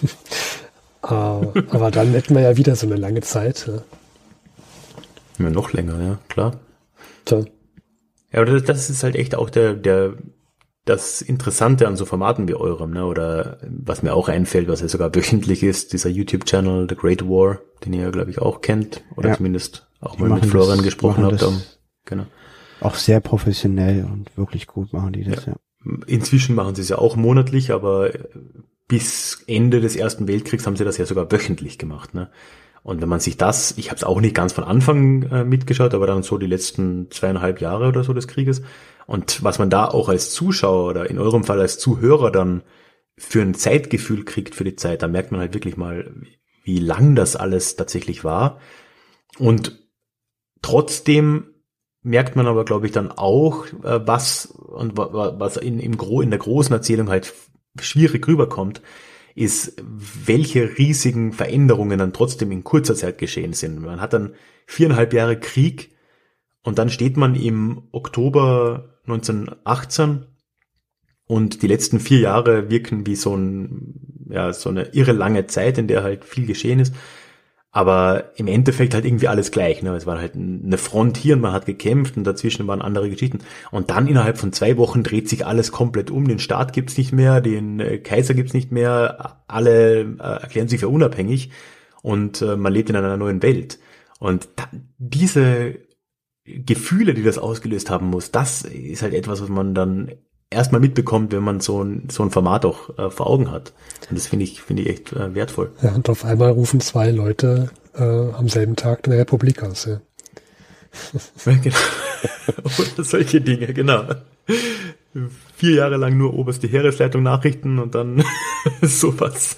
uh, aber dann hätten wir ja wieder so eine lange Zeit. Ja, ja noch länger, ja, klar. So. Ja, aber das, das ist halt echt auch der, der, das Interessante an so Formaten wie eurem, ne, oder was mir auch einfällt, was ja sogar wöchentlich ist, dieser YouTube-Channel The Great War, den ihr ja, glaube ich, auch kennt, oder ja. Zumindest auch mal mit Florian das, gesprochen habt. Um, genau. Auch sehr professionell und wirklich gut machen die das, ja. ja. Inzwischen machen sie es ja auch monatlich, aber bis Ende des Ersten Weltkriegs haben sie das ja sogar wöchentlich gemacht, ne. Und wenn man sich das, ich habe es auch nicht ganz von Anfang äh, mitgeschaut, aber dann so die letzten zweieinhalb Jahre oder so des Krieges. Und was man da auch als Zuschauer oder in eurem Fall als Zuhörer dann für ein Zeitgefühl kriegt für die Zeit, da merkt man halt wirklich mal, wie lang das alles tatsächlich war. Und trotzdem merkt man aber, glaube ich, dann auch, äh, was und was in, im Gro- in der großen Erzählung halt schwierig rüberkommt, ist, welche riesigen Veränderungen dann trotzdem in kurzer Zeit geschehen sind. Man hat dann viereinhalb Jahre Krieg Und dann steht man im Oktober neunzehnhundertachtzehn und die letzten vier Jahre wirken wie so ein, ja, so eine irre lange Zeit, in der halt viel geschehen ist. Aber im Endeffekt halt irgendwie alles gleich, ne? Es war halt eine Front hier und man hat gekämpft und dazwischen waren andere Geschichten. Und dann innerhalb von zwei Wochen dreht sich alles komplett um. Den Staat gibt's nicht mehr, den Kaiser gibt's nicht mehr, alle äh, erklären sich für unabhängig und äh, man lebt in einer neuen Welt. Und da, diese Gefühle, die das ausgelöst haben muss, das ist halt etwas, was man dann erstmal mitbekommt, wenn man so ein, so ein Format auch äh, vor Augen hat. Und das finde ich, finde ich echt äh, wertvoll. Ja, und auf einmal rufen zwei Leute äh, am selben Tag eine Republik aus. Ja. Genau. Oder solche Dinge, genau. Vier Jahre lang nur oberste Heeresleitung Nachrichten und dann sowas.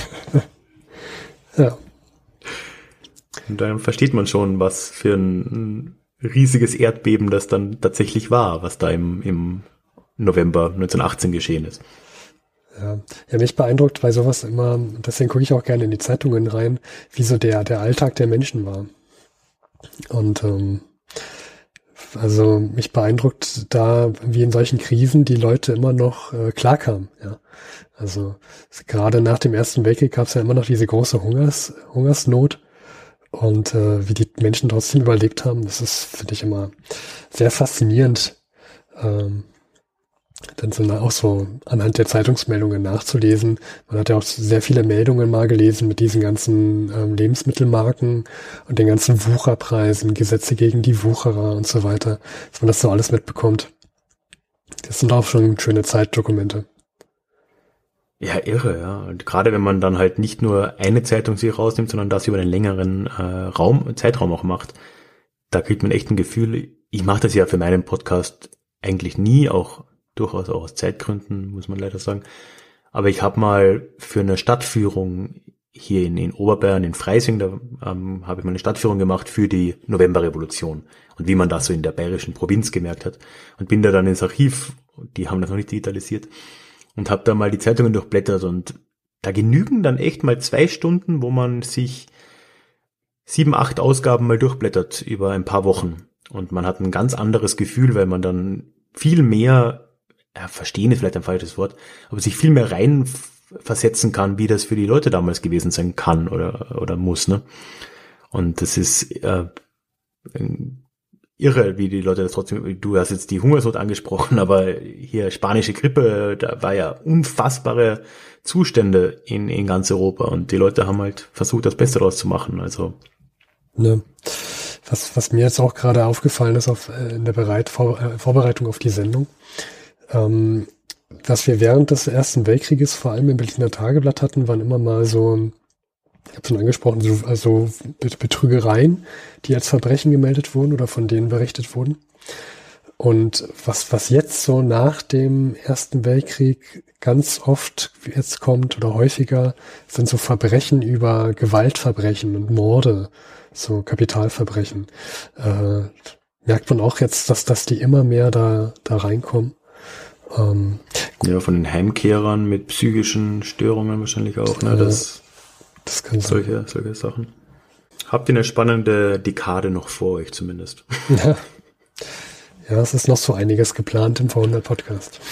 Ja. Und dann versteht man schon, was für ein riesiges Erdbeben das dann tatsächlich war, was da im, im November neunzehnhundertachtzehn geschehen ist. Ja, ja, mich beeindruckt bei sowas immer, deswegen gucke ich auch gerne in die Zeitungen rein, wie so der, der Alltag der Menschen war. Und ähm, also mich beeindruckt da, wie in solchen Krisen die Leute immer noch äh, klarkamen. Ja. Also gerade nach dem Ersten Weltkrieg gab es ja immer noch diese große Hungers, Hungersnot. Und äh, wie die Menschen trotzdem überlebt haben, das ist, finde ich, immer sehr faszinierend, ähm, dann so auch so anhand der Zeitungsmeldungen nachzulesen. Man hat ja auch sehr viele Meldungen mal gelesen mit diesen ganzen ähm, Lebensmittelmarken und den ganzen Wucherpreisen, Gesetze gegen die Wucherer und so weiter, dass man das so alles mitbekommt. Das sind auch schon schöne Zeitdokumente. Ja, irre, ja. Und gerade wenn man dann halt nicht nur eine Zeitung sich rausnimmt, sondern das über einen längeren äh, Raum, Zeitraum auch macht, da kriegt man echt ein Gefühl. Ich mache das ja für meinen Podcast eigentlich nie, auch durchaus auch aus Zeitgründen, muss man leider sagen. Aber ich habe mal für eine Stadtführung hier in, in Oberbayern, in Freising, da ähm, habe ich mal eine Stadtführung gemacht für die Novemberrevolution und wie man das so in der bayerischen Provinz gemerkt hat. Und bin da dann ins Archiv, die haben das noch nicht digitalisiert, und habe da mal die Zeitungen durchblättert und da genügen dann echt mal zwei Stunden, wo man sich sieben, acht Ausgaben mal durchblättert über ein paar Wochen. Und man hat ein ganz anderes Gefühl, weil man dann viel mehr, ja, verstehen ist vielleicht ein falsches Wort, aber sich viel mehr reinversetzen kann, wie das für die Leute damals gewesen sein kann oder oder muss, ne? Und das ist äh, irre, wie die Leute das trotzdem, du hast jetzt die Hungersnot angesprochen, aber hier spanische Grippe, da war ja unfassbare Zustände in, in ganz Europa und die Leute haben halt versucht, das Beste daraus zu machen, also. Ne. Was, was mir jetzt auch gerade aufgefallen ist auf, in der Bereit, Vor, äh, Vorbereitung auf die Sendung, ähm, dass wir während des Ersten Weltkrieges vor allem im Berliner Tageblatt hatten, waren immer mal so, ich habe schon angesprochen, so, also Betrügereien, die als Verbrechen gemeldet wurden oder von denen berichtet wurden. Und was, was jetzt so nach dem Ersten Weltkrieg ganz oft jetzt kommt oder häufiger, sind so Verbrechen über Gewaltverbrechen und Morde, so Kapitalverbrechen. Äh, merkt man auch jetzt, dass, dass die immer mehr da, da reinkommen. Ähm, ja, von den Heimkehrern mit psychischen Störungen wahrscheinlich auch, ne? Das, das kann solche, sein. solche Sachen. Habt ihr eine spannende Dekade noch vor euch zumindest? Ja. Ja, es ist noch so einiges geplant im V hundert Podcast.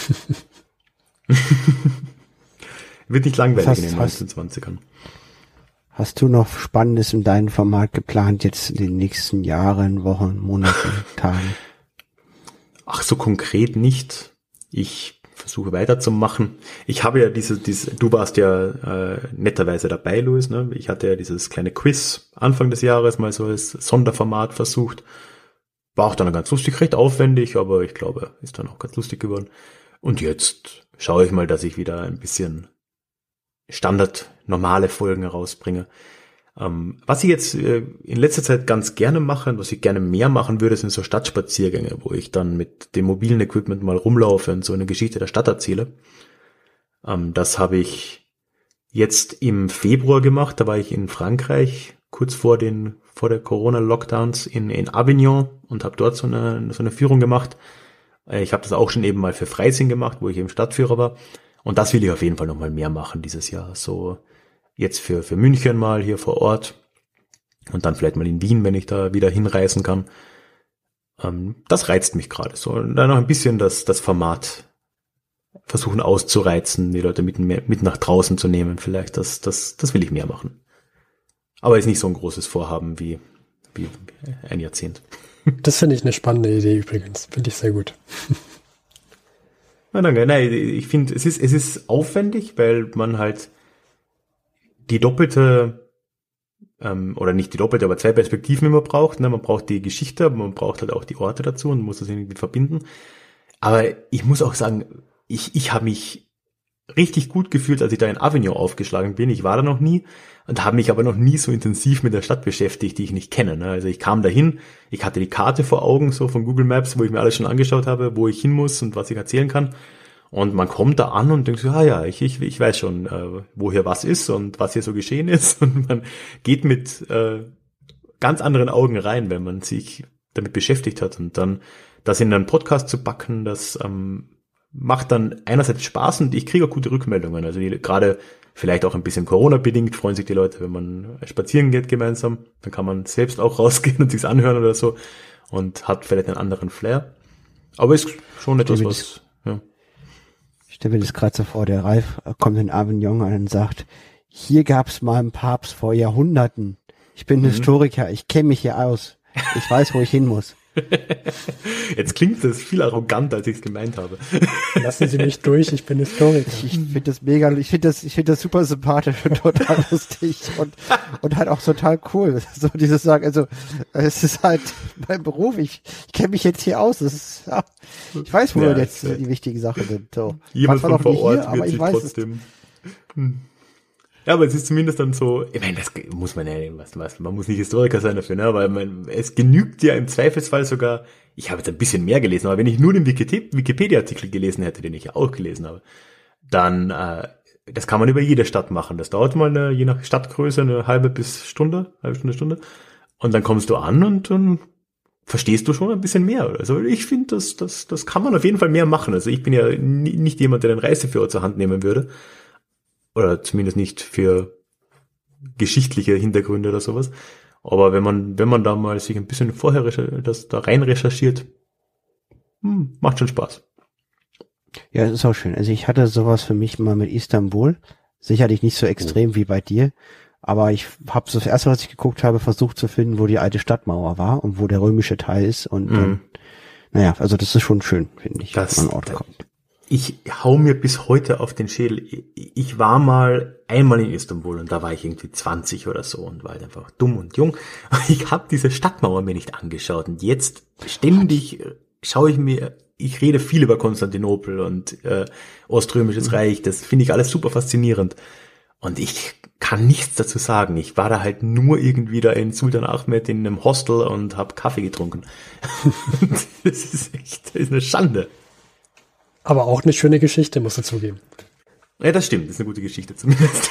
Wird nicht langweilig hast, in den neunzehnhundertzwanzigern. Hast du noch Spannendes in deinem Format geplant jetzt in den nächsten Jahren, Wochen, Monaten, Tagen? Ach, so konkret nicht. Ich versuche weiterzumachen. Ich habe ja diese, diese du warst ja äh, netterweise dabei, Luis, ne? Ich hatte ja dieses kleine Quiz Anfang des Jahres mal so als Sonderformat versucht. War auch dann ganz lustig, recht aufwendig, aber ich glaube, ist dann auch ganz lustig geworden. Und jetzt schaue ich mal, dass ich wieder ein bisschen Standard normale Folgen herausbringe. Ähm, was ich jetzt äh, in letzter Zeit ganz gerne mache und was ich gerne mehr machen würde, sind so Stadtspaziergänge, wo ich dann mit dem mobilen Equipment mal rumlaufe und so eine Geschichte der Stadt erzähle. Ähm, das habe ich jetzt im Februar gemacht, da war ich in Frankreich, kurz vor den vor der Corona-Lockdowns in, in Avignon und habe dort so eine, so eine Führung gemacht. Ich habe das auch schon eben mal für Freising gemacht, wo ich eben Stadtführer war. Und das will ich auf jeden Fall noch mal mehr machen dieses Jahr. So jetzt für, für München mal hier vor Ort und dann vielleicht mal in Wien, wenn ich da wieder hinreisen kann. ähm, das reizt mich gerade so. Und dann noch ein bisschen das, das Format versuchen auszureizen, die Leute mit, mit nach draußen zu nehmen vielleicht. Das, das, das will ich mehr machen. Aber ist nicht so ein großes Vorhaben wie, wie ein Jahrzehnt. Das finde ich eine spannende Idee übrigens. Finde ich sehr gut. Na, danke. Nein, ich finde, es ist, es ist aufwendig, weil man halt die doppelte, ähm, oder nicht die doppelte, aber zwei Perspektiven immer braucht. Ne? Man braucht die Geschichte, aber man braucht halt auch die Orte dazu und muss das irgendwie verbinden. Aber ich muss auch sagen, ich, ich habe mich richtig gut gefühlt, als ich da in Avignon aufgeschlagen bin. Ich war da noch nie und habe mich aber noch nie so intensiv mit der Stadt beschäftigt, die ich nicht kenne. Ne? Also ich kam dahin, ich hatte die Karte vor Augen, so von Google Maps, wo ich mir alles schon angeschaut habe, wo ich hin muss und was ich erzählen kann. Und man kommt da an und denkt so, ah ja, ich, ich, ich weiß schon, äh, wo hier was ist und was hier so geschehen ist. Und man geht mit äh, ganz anderen Augen rein, wenn man sich damit beschäftigt hat. Und dann das in einen Podcast zu packen, das ähm, macht dann einerseits Spaß und ich kriege auch gute Rückmeldungen. Also die, gerade vielleicht auch ein bisschen Corona-bedingt freuen sich die Leute, wenn man spazieren geht gemeinsam. Dann kann man selbst auch rausgehen und sich's anhören oder so und hat vielleicht einen anderen Flair. Aber ist schon etwas, was... Ja. Ich stelle mir das gerade so vor, der Ralf kommt in Avignon an und sagt, hier gab's mal einen Papst vor Jahrhunderten. Ich bin mhm. Historiker, ich kenne mich hier aus. Ich weiß, wo ich hin muss. Jetzt klingt das viel arroganter, als ich es gemeint habe. Lassen Sie mich durch, ich bin Historiker. Ich, ich finde das mega, ich finde das, ich finde das super sympathisch und total lustig und, und halt auch total cool. So dieses Sagen, also, es ist halt mein Beruf, ich, ich kenne mich jetzt hier aus, das ist, ja, ich weiß, wo ja, jetzt die wichtigen Sachen sind, so. Jemand von vor Ort hier, wird sich trotzdem, hm. Ja, aber es ist zumindest dann so, ich meine, das muss man ja, was, was, man muss nicht Historiker sein dafür, ne, aber man, es genügt ja im Zweifelsfall sogar, ich habe jetzt ein bisschen mehr gelesen, aber wenn ich nur den Wikipedia-Artikel gelesen hätte, den ich ja auch gelesen habe, dann, äh, das kann man über jede Stadt machen. Das dauert mal eine, je nach Stadtgröße eine halbe bis Stunde, halbe Stunde, Stunde. Und dann kommst du an und dann verstehst du schon ein bisschen mehr. Also ich finde, das, das, das kann man auf jeden Fall mehr machen. Also ich bin ja nicht jemand, der den Reiseführer zur Hand nehmen würde. Oder zumindest nicht für geschichtliche Hintergründe oder sowas. Aber wenn man, wenn man da mal sich ein bisschen vorher das da rein recherchiert, hm, macht schon Spaß. Ja, das ist auch schön. Also ich hatte sowas für mich mal mit Istanbul. Sicherlich nicht so extrem oh. wie bei dir. Aber ich habe so das erste, was ich geguckt habe, versucht zu finden, wo die alte Stadtmauer war und wo der römische Teil ist. Und dann, mhm. naja, also das ist schon schön, finde ich, das, wenn man an Ort kommt. Ich hau mir bis heute auf den Schädel. Ich war mal einmal in Istanbul und da war ich irgendwie zwanzig oder so und war halt einfach dumm und jung. Ich habe diese Stadtmauer mir nicht angeschaut und jetzt ständig schaue ich mir, ich rede viel über Konstantinopel und äh, Oströmisches Reich, das finde ich alles super faszinierend. Und ich kann nichts dazu sagen. Ich war da halt nur irgendwie da in Sultan Ahmed in einem Hostel und habe Kaffee getrunken. Das ist echt, das ist eine Schande. Aber auch eine schöne Geschichte, musst du zugeben. Ja, das stimmt. Das ist eine gute Geschichte zumindest.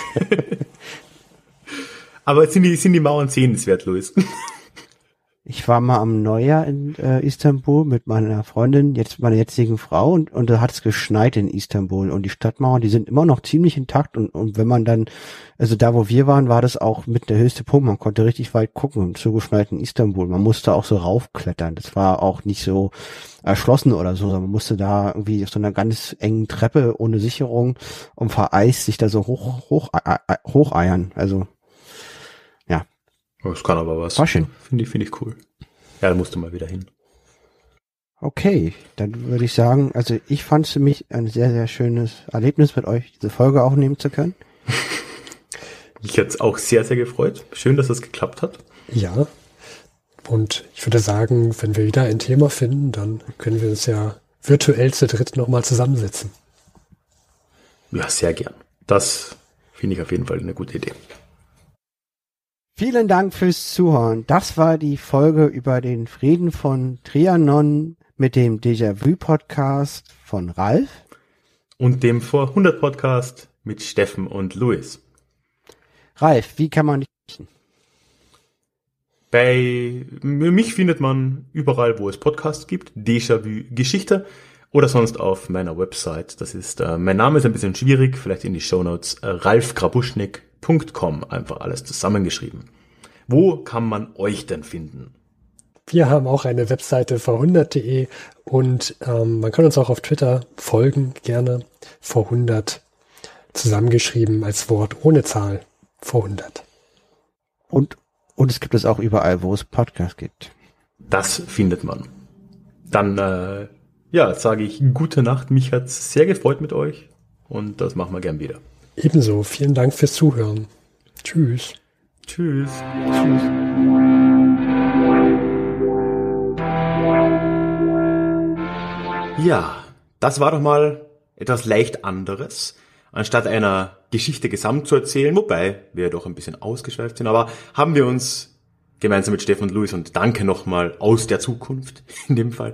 Aber sind die, sind die Mauern sehenswert, Luis? Ich war mal am Neujahr in äh, Istanbul mit meiner Freundin, jetzt meiner jetzigen Frau, und, und da hat es geschneit in Istanbul und die Stadtmauern, die sind immer noch ziemlich intakt und, und wenn man dann, also da wo wir waren, war das auch mit der höchste Punkt, man konnte richtig weit gucken im zugeschneiten Istanbul, man musste auch so raufklettern, das war auch nicht so erschlossen oder so, sondern man musste da irgendwie auf so einer ganz engen Treppe ohne Sicherung und vereist sich da so hoch, hoch, äh, hocheiern, also ja. Das kann aber was. War schön. Finde ich, finde ich cool. Ja, da musst du mal wieder hin. Okay, dann würde ich sagen, also ich fand es für mich ein sehr, sehr schönes Erlebnis mit euch, diese Folge aufnehmen zu können. Mich hat's auch sehr, sehr gefreut. Schön, dass das geklappt hat. Ja. Und ich würde sagen, wenn wir wieder ein Thema finden, dann können wir uns ja virtuell zu dritt nochmal zusammensetzen. Ja, sehr gern. Das finde ich auf jeden Fall eine gute Idee. Vielen Dank fürs Zuhören. Das war die Folge über den Frieden von Trianon mit dem Déjà-vu-Podcast von Ralf. Und dem Vor hundert Podcast mit Steffen und Luis. Ralf, wie kann man dich finden? Bei mich findet man überall, wo es Podcasts gibt, Déjà-vu Geschichte oder sonst auf meiner Website. Das ist, äh, mein Name ist ein bisschen schwierig, vielleicht in die Shownotes, äh, ralf grabuschnik punkt com, einfach alles zusammengeschrieben. Wo kann man euch denn finden? Wir haben auch eine Webseite v hundert punkt de und ähm, man kann uns auch auf Twitter folgen, gerne v hundert zusammengeschrieben als Wort ohne Zahl, v hundert. Und, und es gibt es auch überall, wo es Podcasts gibt. Das findet man. Dann, äh, ja, sage ich gute Nacht. Mich hat's sehr gefreut mit euch und das machen wir gern wieder. Ebenso. Vielen Dank fürs Zuhören. Tschüss. Tschüss. Tschüss. Ja, das war doch mal etwas leicht anderes. Anstatt einer Geschichte gesamt zu erzählen, wobei wir doch ein bisschen ausgeschweift sind, aber haben wir uns gemeinsam mit Steffen und Luis, und danke nochmal aus der Zukunft in dem Fall,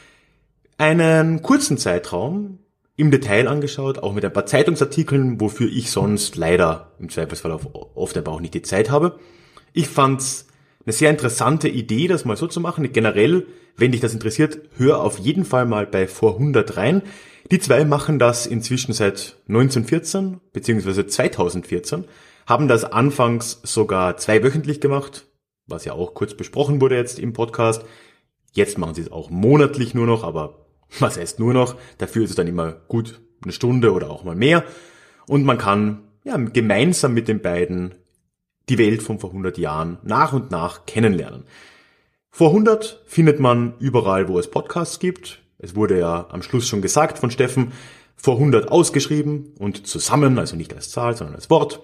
einen kurzen Zeitraum im Detail angeschaut, auch mit ein paar Zeitungsartikeln, wofür ich sonst leider im Zweifelsfall oft aber auch nicht die Zeit habe. Ich fand's eine sehr interessante Idee, das mal so zu machen. Generell, wenn dich das interessiert, hör auf jeden Fall mal bei vor hundert rein. Die zwei machen das inzwischen seit neunzehnhundertvierzehn bzw. zweitausendvierzehn, haben das anfangs sogar zweiwöchentlich gemacht, was ja auch kurz besprochen wurde jetzt im Podcast. Jetzt machen sie es auch monatlich nur noch, aber was heißt nur noch? Dafür ist es dann immer gut eine Stunde oder auch mal mehr. Und man kann ja gemeinsam mit den beiden die Welt von vor hundert Jahren nach und nach kennenlernen. Vor hundert findet man überall, wo es Podcasts gibt. Es wurde ja am Schluss schon gesagt von Steffen, vor hundert ausgeschrieben und zusammen, also nicht als Zahl, sondern als Wort.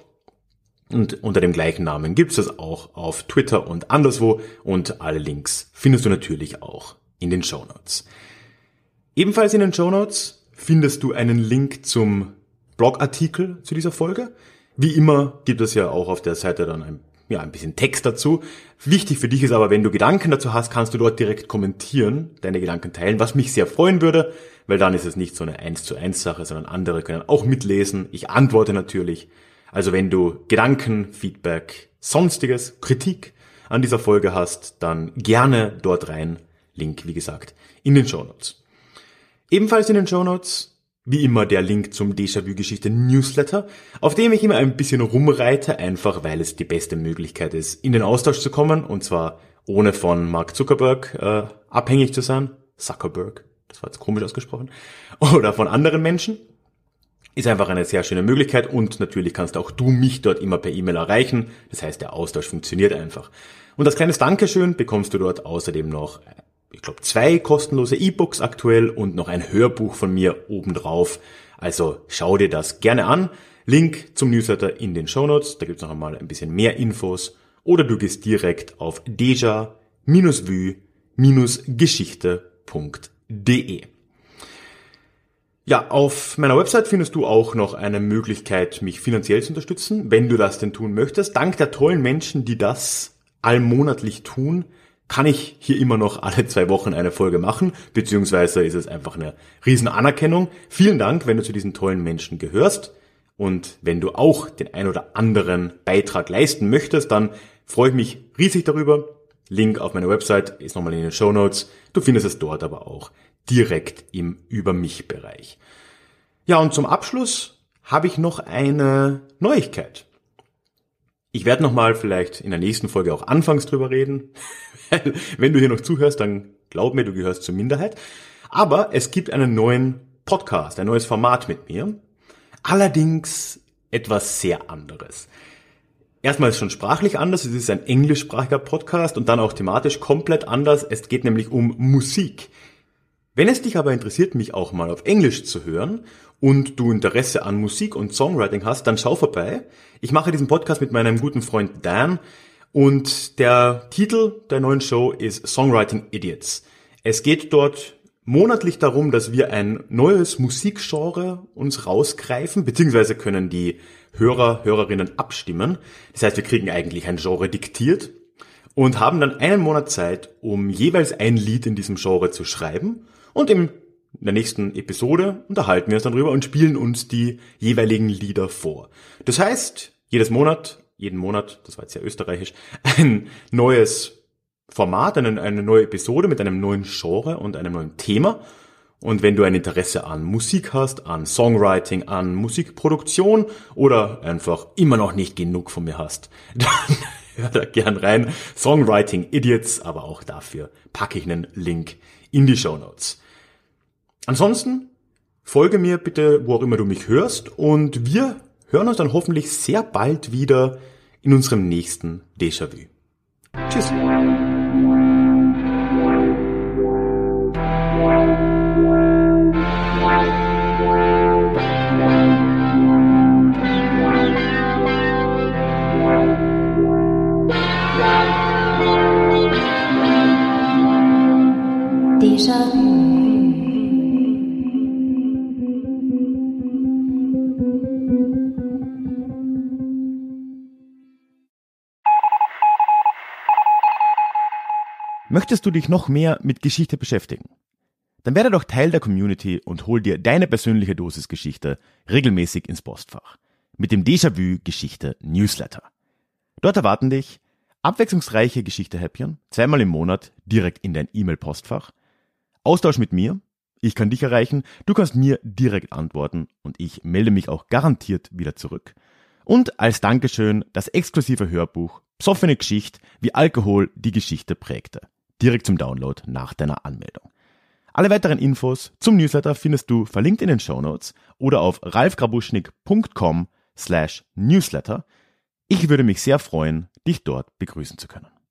Und unter dem gleichen Namen gibt es das auch auf Twitter und anderswo. Und alle Links findest du natürlich auch in den Shownotes. Ebenfalls in den Shownotes findest du einen Link zum Blogartikel zu dieser Folge. Wie immer gibt es ja auch auf der Seite dann ein, ja, ein bisschen Text dazu. Wichtig für dich ist aber, wenn du Gedanken dazu hast, kannst du dort direkt kommentieren, deine Gedanken teilen, was mich sehr freuen würde, weil dann ist es nicht so eine eins zu eins Sache, sondern andere können auch mitlesen. Ich antworte natürlich. Also wenn du Gedanken, Feedback, sonstiges, Kritik an dieser Folge hast, dann gerne dort rein. Link, wie gesagt, in den Shownotes. Ebenfalls in den Shownotes, wie immer, der Link zum Déjà-vu-Geschichte-Newsletter, auf dem ich immer ein bisschen rumreite, einfach weil es die beste Möglichkeit ist, in den Austausch zu kommen, und zwar ohne von Mark Zuckerberg äh, abhängig zu sein. Zuckerberg, das war jetzt komisch ausgesprochen. Oder von anderen Menschen. Ist einfach eine sehr schöne Möglichkeit und natürlich kannst auch du mich dort immer per E-Mail erreichen. Das heißt, der Austausch funktioniert einfach. Und als kleines Dankeschön bekommst du dort außerdem noch, ich glaube, zwei kostenlose E-Books aktuell und noch ein Hörbuch von mir obendrauf. Also schau dir das gerne an. Link zum Newsletter in den Shownotes. Da gibt's noch einmal ein bisschen mehr Infos. Oder du gehst direkt auf deja vu geschichte punkt de. Ja, auf meiner Website findest du auch noch eine Möglichkeit, mich finanziell zu unterstützen, wenn du das denn tun möchtest. Dank der tollen Menschen, die das allmonatlich tun, kann ich hier immer noch alle zwei Wochen eine Folge machen, beziehungsweise ist es einfach eine riesen Anerkennung. Vielen Dank, wenn du zu diesen tollen Menschen gehörst. Und wenn du auch den ein oder anderen Beitrag leisten möchtest, dann freue ich mich riesig darüber. Link auf meiner Website ist nochmal in den Shownotes. Du findest es dort aber auch direkt im Über-mich-Bereich. Ja, und zum Abschluss habe ich noch eine Neuigkeit. Ich werde nochmal vielleicht in der nächsten Folge auch anfangs drüber reden. Wenn du hier noch zuhörst, dann glaub mir, du gehörst zur Minderheit. Aber es gibt einen neuen Podcast, ein neues Format mit mir. Allerdings etwas sehr anderes. Erstmal ist es schon sprachlich anders. Es ist ein englischsprachiger Podcast und dann auch thematisch komplett anders. Es geht nämlich um Musik. Wenn es dich aber interessiert, mich auch mal auf Englisch zu hören und du Interesse an Musik und Songwriting hast, dann schau vorbei. Ich mache diesen Podcast mit meinem guten Freund Dan und der Titel der neuen Show ist Songwriting Idiots. Es geht dort monatlich darum, dass wir ein neues Musikgenre uns rausgreifen, beziehungsweise können die Hörer, Hörerinnen abstimmen. Das heißt, wir kriegen eigentlich ein Genre diktiert und haben dann einen Monat Zeit, um jeweils ein Lied in diesem Genre zu schreiben. Und in der nächsten Episode unterhalten wir uns dann drüber und spielen uns die jeweiligen Lieder vor. Das heißt, jedes Monat, jeden Monat, das war jetzt sehr österreichisch, ein neues Format, eine, eine neue Episode mit einem neuen Genre und einem neuen Thema. Und wenn du ein Interesse an Musik hast, an Songwriting, an Musikproduktion oder einfach immer noch nicht genug von mir hast, dann hör da gern rein. Songwriting Idiots, aber auch dafür packe ich einen Link in die Shownotes. Ansonsten folge mir bitte, wo auch immer du mich hörst, und wir hören uns dann hoffentlich sehr bald wieder in unserem nächsten Déjà-vu. Tschüss. Déjà-vu. Möchtest du dich noch mehr mit Geschichte beschäftigen? Dann werde doch Teil der Community und hol dir deine persönliche Dosis Geschichte regelmäßig ins Postfach mit dem Déjà-vu Geschichte Newsletter. Dort erwarten dich abwechslungsreiche Geschichte-Häppchen, zweimal im Monat direkt in dein E-Mail-Postfach, Austausch mit mir, ich kann dich erreichen, du kannst mir direkt antworten und ich melde mich auch garantiert wieder zurück. Und als Dankeschön das exklusive Hörbuch Psoffene Geschichte, wie Alkohol die Geschichte prägte. Direkt zum Download nach deiner Anmeldung. Alle weiteren Infos zum Newsletter findest du verlinkt in den Shownotes oder auf ralfgrabuschnik punkt com slash newsletter. Ich würde mich sehr freuen, dich dort begrüßen zu können.